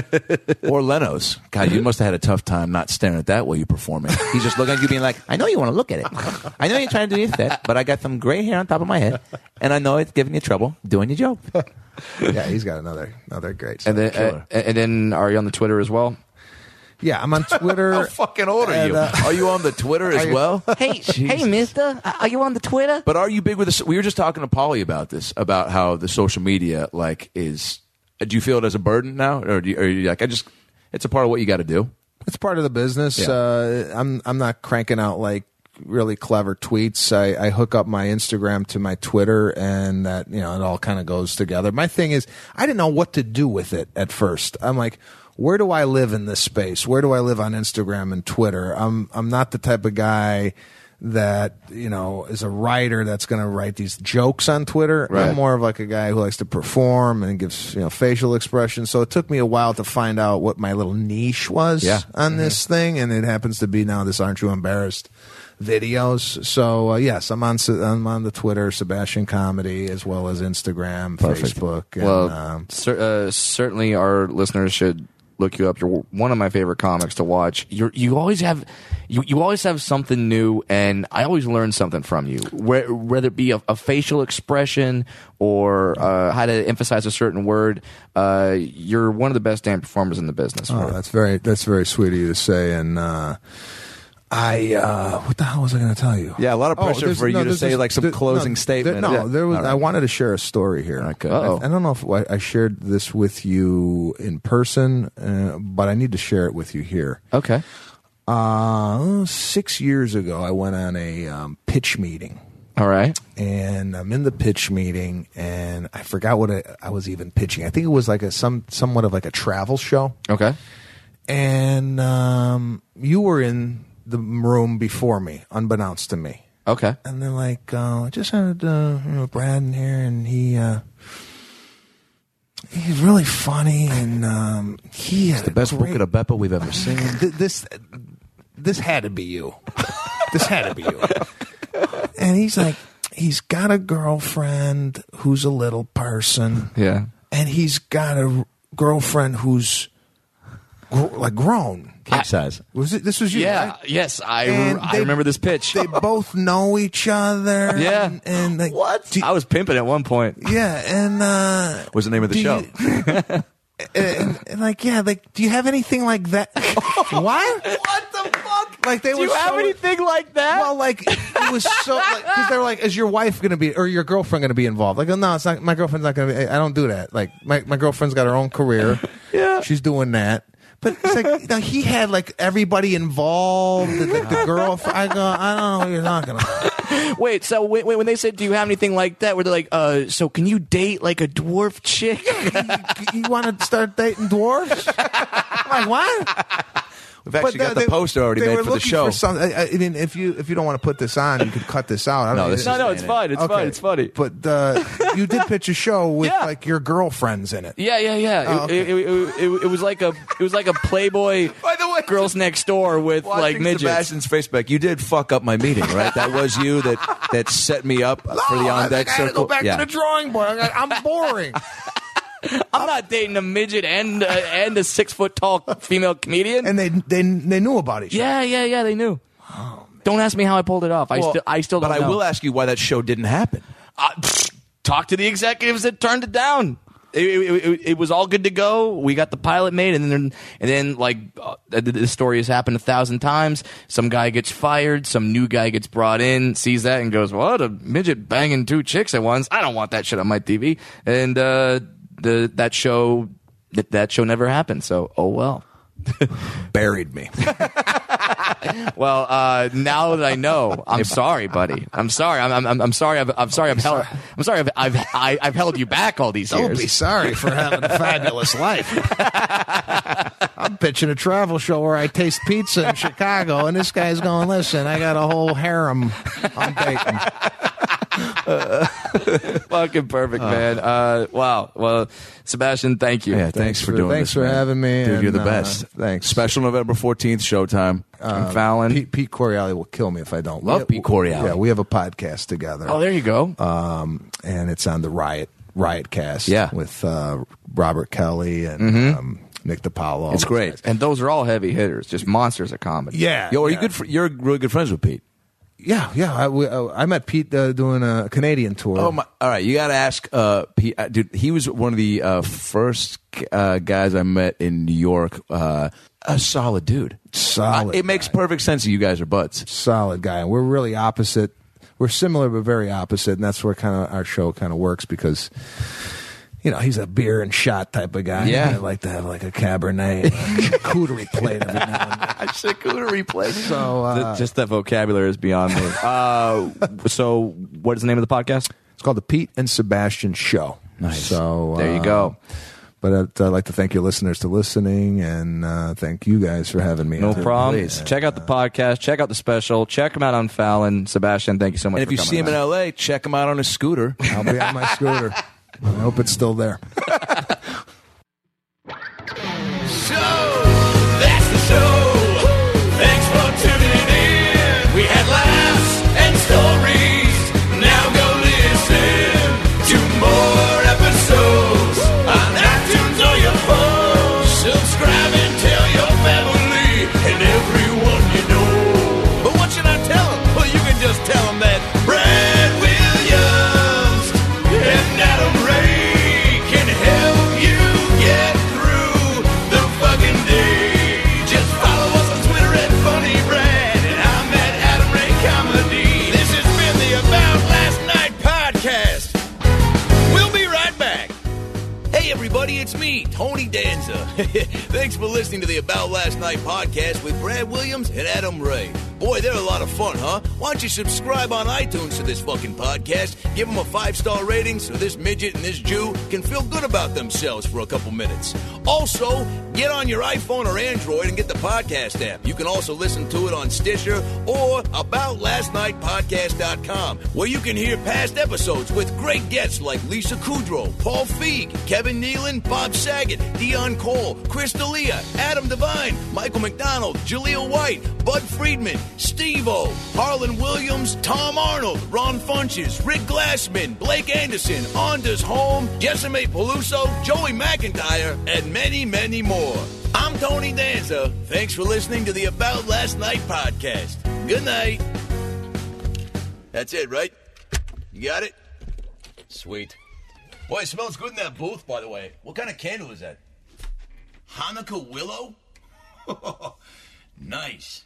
or Leno's. God, you must have had a tough time not staring at that while you're performing. He's just looking at you, being like, "I know you want to look at it. I know you're trying to do your set, but I got some gray hair on top of my head, and I know it's giving you trouble doing your job." yeah, he's got another another great. And then, Killer. uh, and then, are you on the Twitter as well? yeah, I'm on Twitter. How fucking old are And, you? uh, Are you on the Twitter as Are you- well? Hey, hey, Mister, are you on the Twitter? But are you big with this? We were just talking to Polly about this, about how the social media like is. Do you feel it as a burden now, or do you, are you like I just? It's a part of what you got to do. It's part of the business. Yeah. Uh, I'm I'm not cranking out like really clever tweets. I, I hook up my Instagram to my Twitter, and that you know it all kind of goes together. My thing is, I didn't know what to do with it at first. I'm like, where do I live in this space? Where do I live on Instagram and Twitter? I'm I'm not the type of guy that you know is a writer that's going to write these jokes on Twitter. Right. I'm more of like a guy who likes to perform and gives you know facial expressions. So it took me a while to find out what my little niche was Yeah. on this thing, and it happens to be now this Aren't You Embarrassed videos. So uh, yes, I'm on I'm on the Twitter, Sebastian Comedy, as well as Instagram, Perfect. Facebook. And, Well, um, cer- uh, certainly our listeners should look you up. You're one of my favorite comics to watch. You you always have you, you always have something new, and I always learn something from you. Where, whether it be a, a facial expression or uh, how to emphasize a certain word, uh, you're one of the best damn performers in the business. oh, that's very that's very sweet of you to say. And uh, I uh, what the hell was I going to tell you? Yeah, a lot of Oh, pressure there's- for you no, to there's say this- like some there- closing no, statement. There, no, Yeah. there was. All right. I wanted to share a story here. Okay. I, Uh-oh. I don't know if I, I shared this with you in person, uh, but I need to share it with you here. Okay. Uh, six years ago, I went on a um, pitch meeting. All right. And I'm in the pitch meeting, and I forgot what I, I was even pitching. I think it was like a some somewhat of like a travel show. Okay. And um, you were in the room before me, unbeknownst to me. Okay. And they're like, uh, I just had uh, you know, Brad in here, and he uh, he's really funny, and um, he had the best great, book of Beppo we've ever seen. Th- this this had to be you. This had to be you. And he's like, he's got a girlfriend who's a little person, Yeah. and he's got a girlfriend who's gr- like grown. King size. Was it? This was you, Yeah. right? Yes. I, And I they- remember this pitch. They both know each other. Yeah. and, and like, What? do- I was pimping at one point. yeah, and uh, What's the name of the do show? you- and, and like, yeah, like, do you have anything like that? What? What the fuck? Like, they Do were you have so- anything like that? Well, like it was so because they're like, is your wife going to be or your girlfriend going to be involved? Like, oh, no, it's not. My girlfriend's not going to be. I don't do that. Like, my my girlfriend's got her own career. Yeah. she's doing that. But it's like now he had like everybody involved. The, the, the girlfriend. I go, I don't know what you're talking about. Wait, so wait, wait, when they said, "Do you have anything like that?" Were they like, "Uh, so can you date like a dwarf chick?" You, you want to start dating dwarves? I'm like, what? We've actually But, uh, got the they- poster already they made were for the looking show. For some, I, I mean, if you if you don't want to put this on, you could cut this out. I don't No, need this it. is No, no, it's staying in. fine. It's Okay. fine. It's funny. But uh, you did pitch a show with Yeah. like your girlfriends in it. Yeah, yeah, yeah. Oh, It- okay. it, it, it, it, it was like a it was like a Playboy By the way, Girls Next Door with Watching like midgets. Sebastian's face back, you did fuck up my meeting, right? That was you that that set me up for the No, on I deck think I had to circle. go back yeah. to the drawing board. I'm I'm boring. I'm not dating a midget and uh, and a six foot tall female comedian. And they they they knew about each other. yeah, yeah, yeah. They knew. Don't ask me how I pulled it off. I Well, still I still don't but know. I will ask you why that show didn't happen. Uh, pfft, talk to the executives that turned it down. It, it, it, it was all good to go. We got the pilot made, and then and then like uh, this story has happened a thousand times. Some guy gets fired, some new guy gets brought in, sees that, and goes, "What, a midget banging two chicks at once? I don't want that shit on my T V." And uh, the that show that that show never happened. So oh well. Buried me. Well, uh, now that I know, I'm sorry, buddy. I'm sorry. I'm I'm, I'm sorry. I've, I'm sorry. I've held. I'm sorry. I've I've, I, I've held you back all these Don't years. be sorry for having a fabulous life. I'm pitching a travel show where I taste pizza in Chicago, and this guy's going, listen, I got a whole harem I'm dating. Fucking perfect, man. Uh, wow. Well, Sebastian, thank you. Yeah, thanks, for, for- doing thanks this. for man. having me, Dude, and, you're the uh, best. thanks. Special November fourteenth, Showtime. I'm Fallon. Pete, Pete Coriali will kill me if I don't. Love We- Pete Coriali. Yeah, we have a podcast together. Oh, there you go. um, and it's on the Riot Riotcast. Yeah. with uh, Robert Kelly and um, Nick DiPaolo. It's great. And those are all heavy hitters, just monsters of comedy. Yeah. Yo, are yeah. you good? For, you're really good friends with Pete. Yeah, yeah. I, we, uh, I met Pete uh, doing a Canadian tour. Oh my! All right, you got to ask uh, Pete. Uh, dude, he was one of the uh, first uh, guys I met in New York. Uh, a solid dude. Solid Uh, it makes guy. perfect sense that you guys are buds. Solid guy. And we're really opposite. We're similar but very opposite, and that's where kind of our show kind of works because, you know, he's a beer and shot type of guy. Yeah. I like to have like a Cabernet, and a charcuterie plate every now and then. Charcuterie plate. So uh, Th- just that vocabulary is beyond me. Uh, so, what is the name of the podcast? it's called the Pete and Sebastian Show. Nice. So There you uh, go. But I'd, I'd like to thank your listeners for listening, and uh, thank you guys for having me. No on. problem. please. Check out the podcast. Check out the special. Check him out on Fallon. Sebastian, thank you so much And if for you coming see him in on. L A, check him out on his scooter. I'll be on my scooter. I hope it's still there. So, that's the show. Thanks for tuning in. We had laughs and stories. Now go listen to more episodes on iTunes or your phone. Subscribe and tell your family and everyone you know. But what should I tell them? Well, you can just tell them that Brad Williams and Adam Ray can help you get through the fucking day. Just follow us on Twitter at Funny Brad, and I'm at Adam Ray Comedy. This has been the About Last Night podcast. We'll be right back. Hey everybody, it's me, Tony Danza. Thanks for listening to the About Last Night podcast with Brad Williams and Adam Ray. Boy, they're a lot of fun, huh? Why don't you subscribe on iTunes to this fucking podcast? Give them a five-star rating so this midget and this Jew can feel good about themselves for a couple minutes. Also, get on your iPhone or Android and get the podcast app. You can also listen to it on Stitcher or about last night podcast dot com, where you can hear past episodes with great guests like Lisa Kudrow, Paul Feig, Kevin Nealon, Bob Saget, Dion Cole, Chris D'Elia, Adam Devine, Michael McDonald, Jaleel White, Bud Friedman, Steve-O, Harlan Williams, Tom Arnold, Ron Funches, Rick Glassman, Blake Anderson, Anders Holm, Jessime Peluso, Joey McIntyre, and many, many more. I'm Tony Danza. Thanks for listening to the About Last Night podcast. Good night. That's it, right? You got it? Sweet. Boy, it smells good in that booth, by the way. What kind of candle is that? Hanukkah willow? Nice.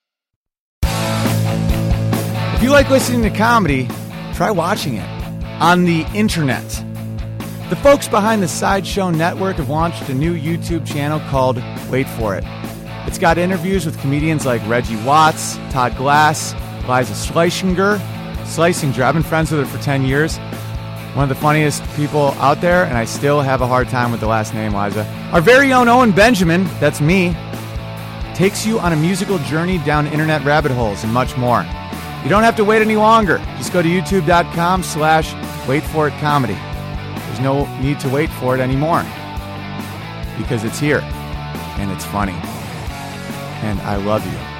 If you like listening to comedy, try watching it on the internet. The folks behind the Sideshow Network have launched a new YouTube channel called Wait For It. It's got interviews with comedians like Reggie Watts, Todd Glass, Liza Schlesinger. Schlesinger, I've been friends with her for ten years. One of the funniest people out there, and I still have a hard time with the last name, Liza. Our very own Owen Benjamin, that's me. takes you on a musical journey down internet rabbit holes and much more. You don't have to wait any longer. Just go to youtube.com slash wait for it comedy. There's no need to wait for it anymore because it's here and it's funny. And I love you.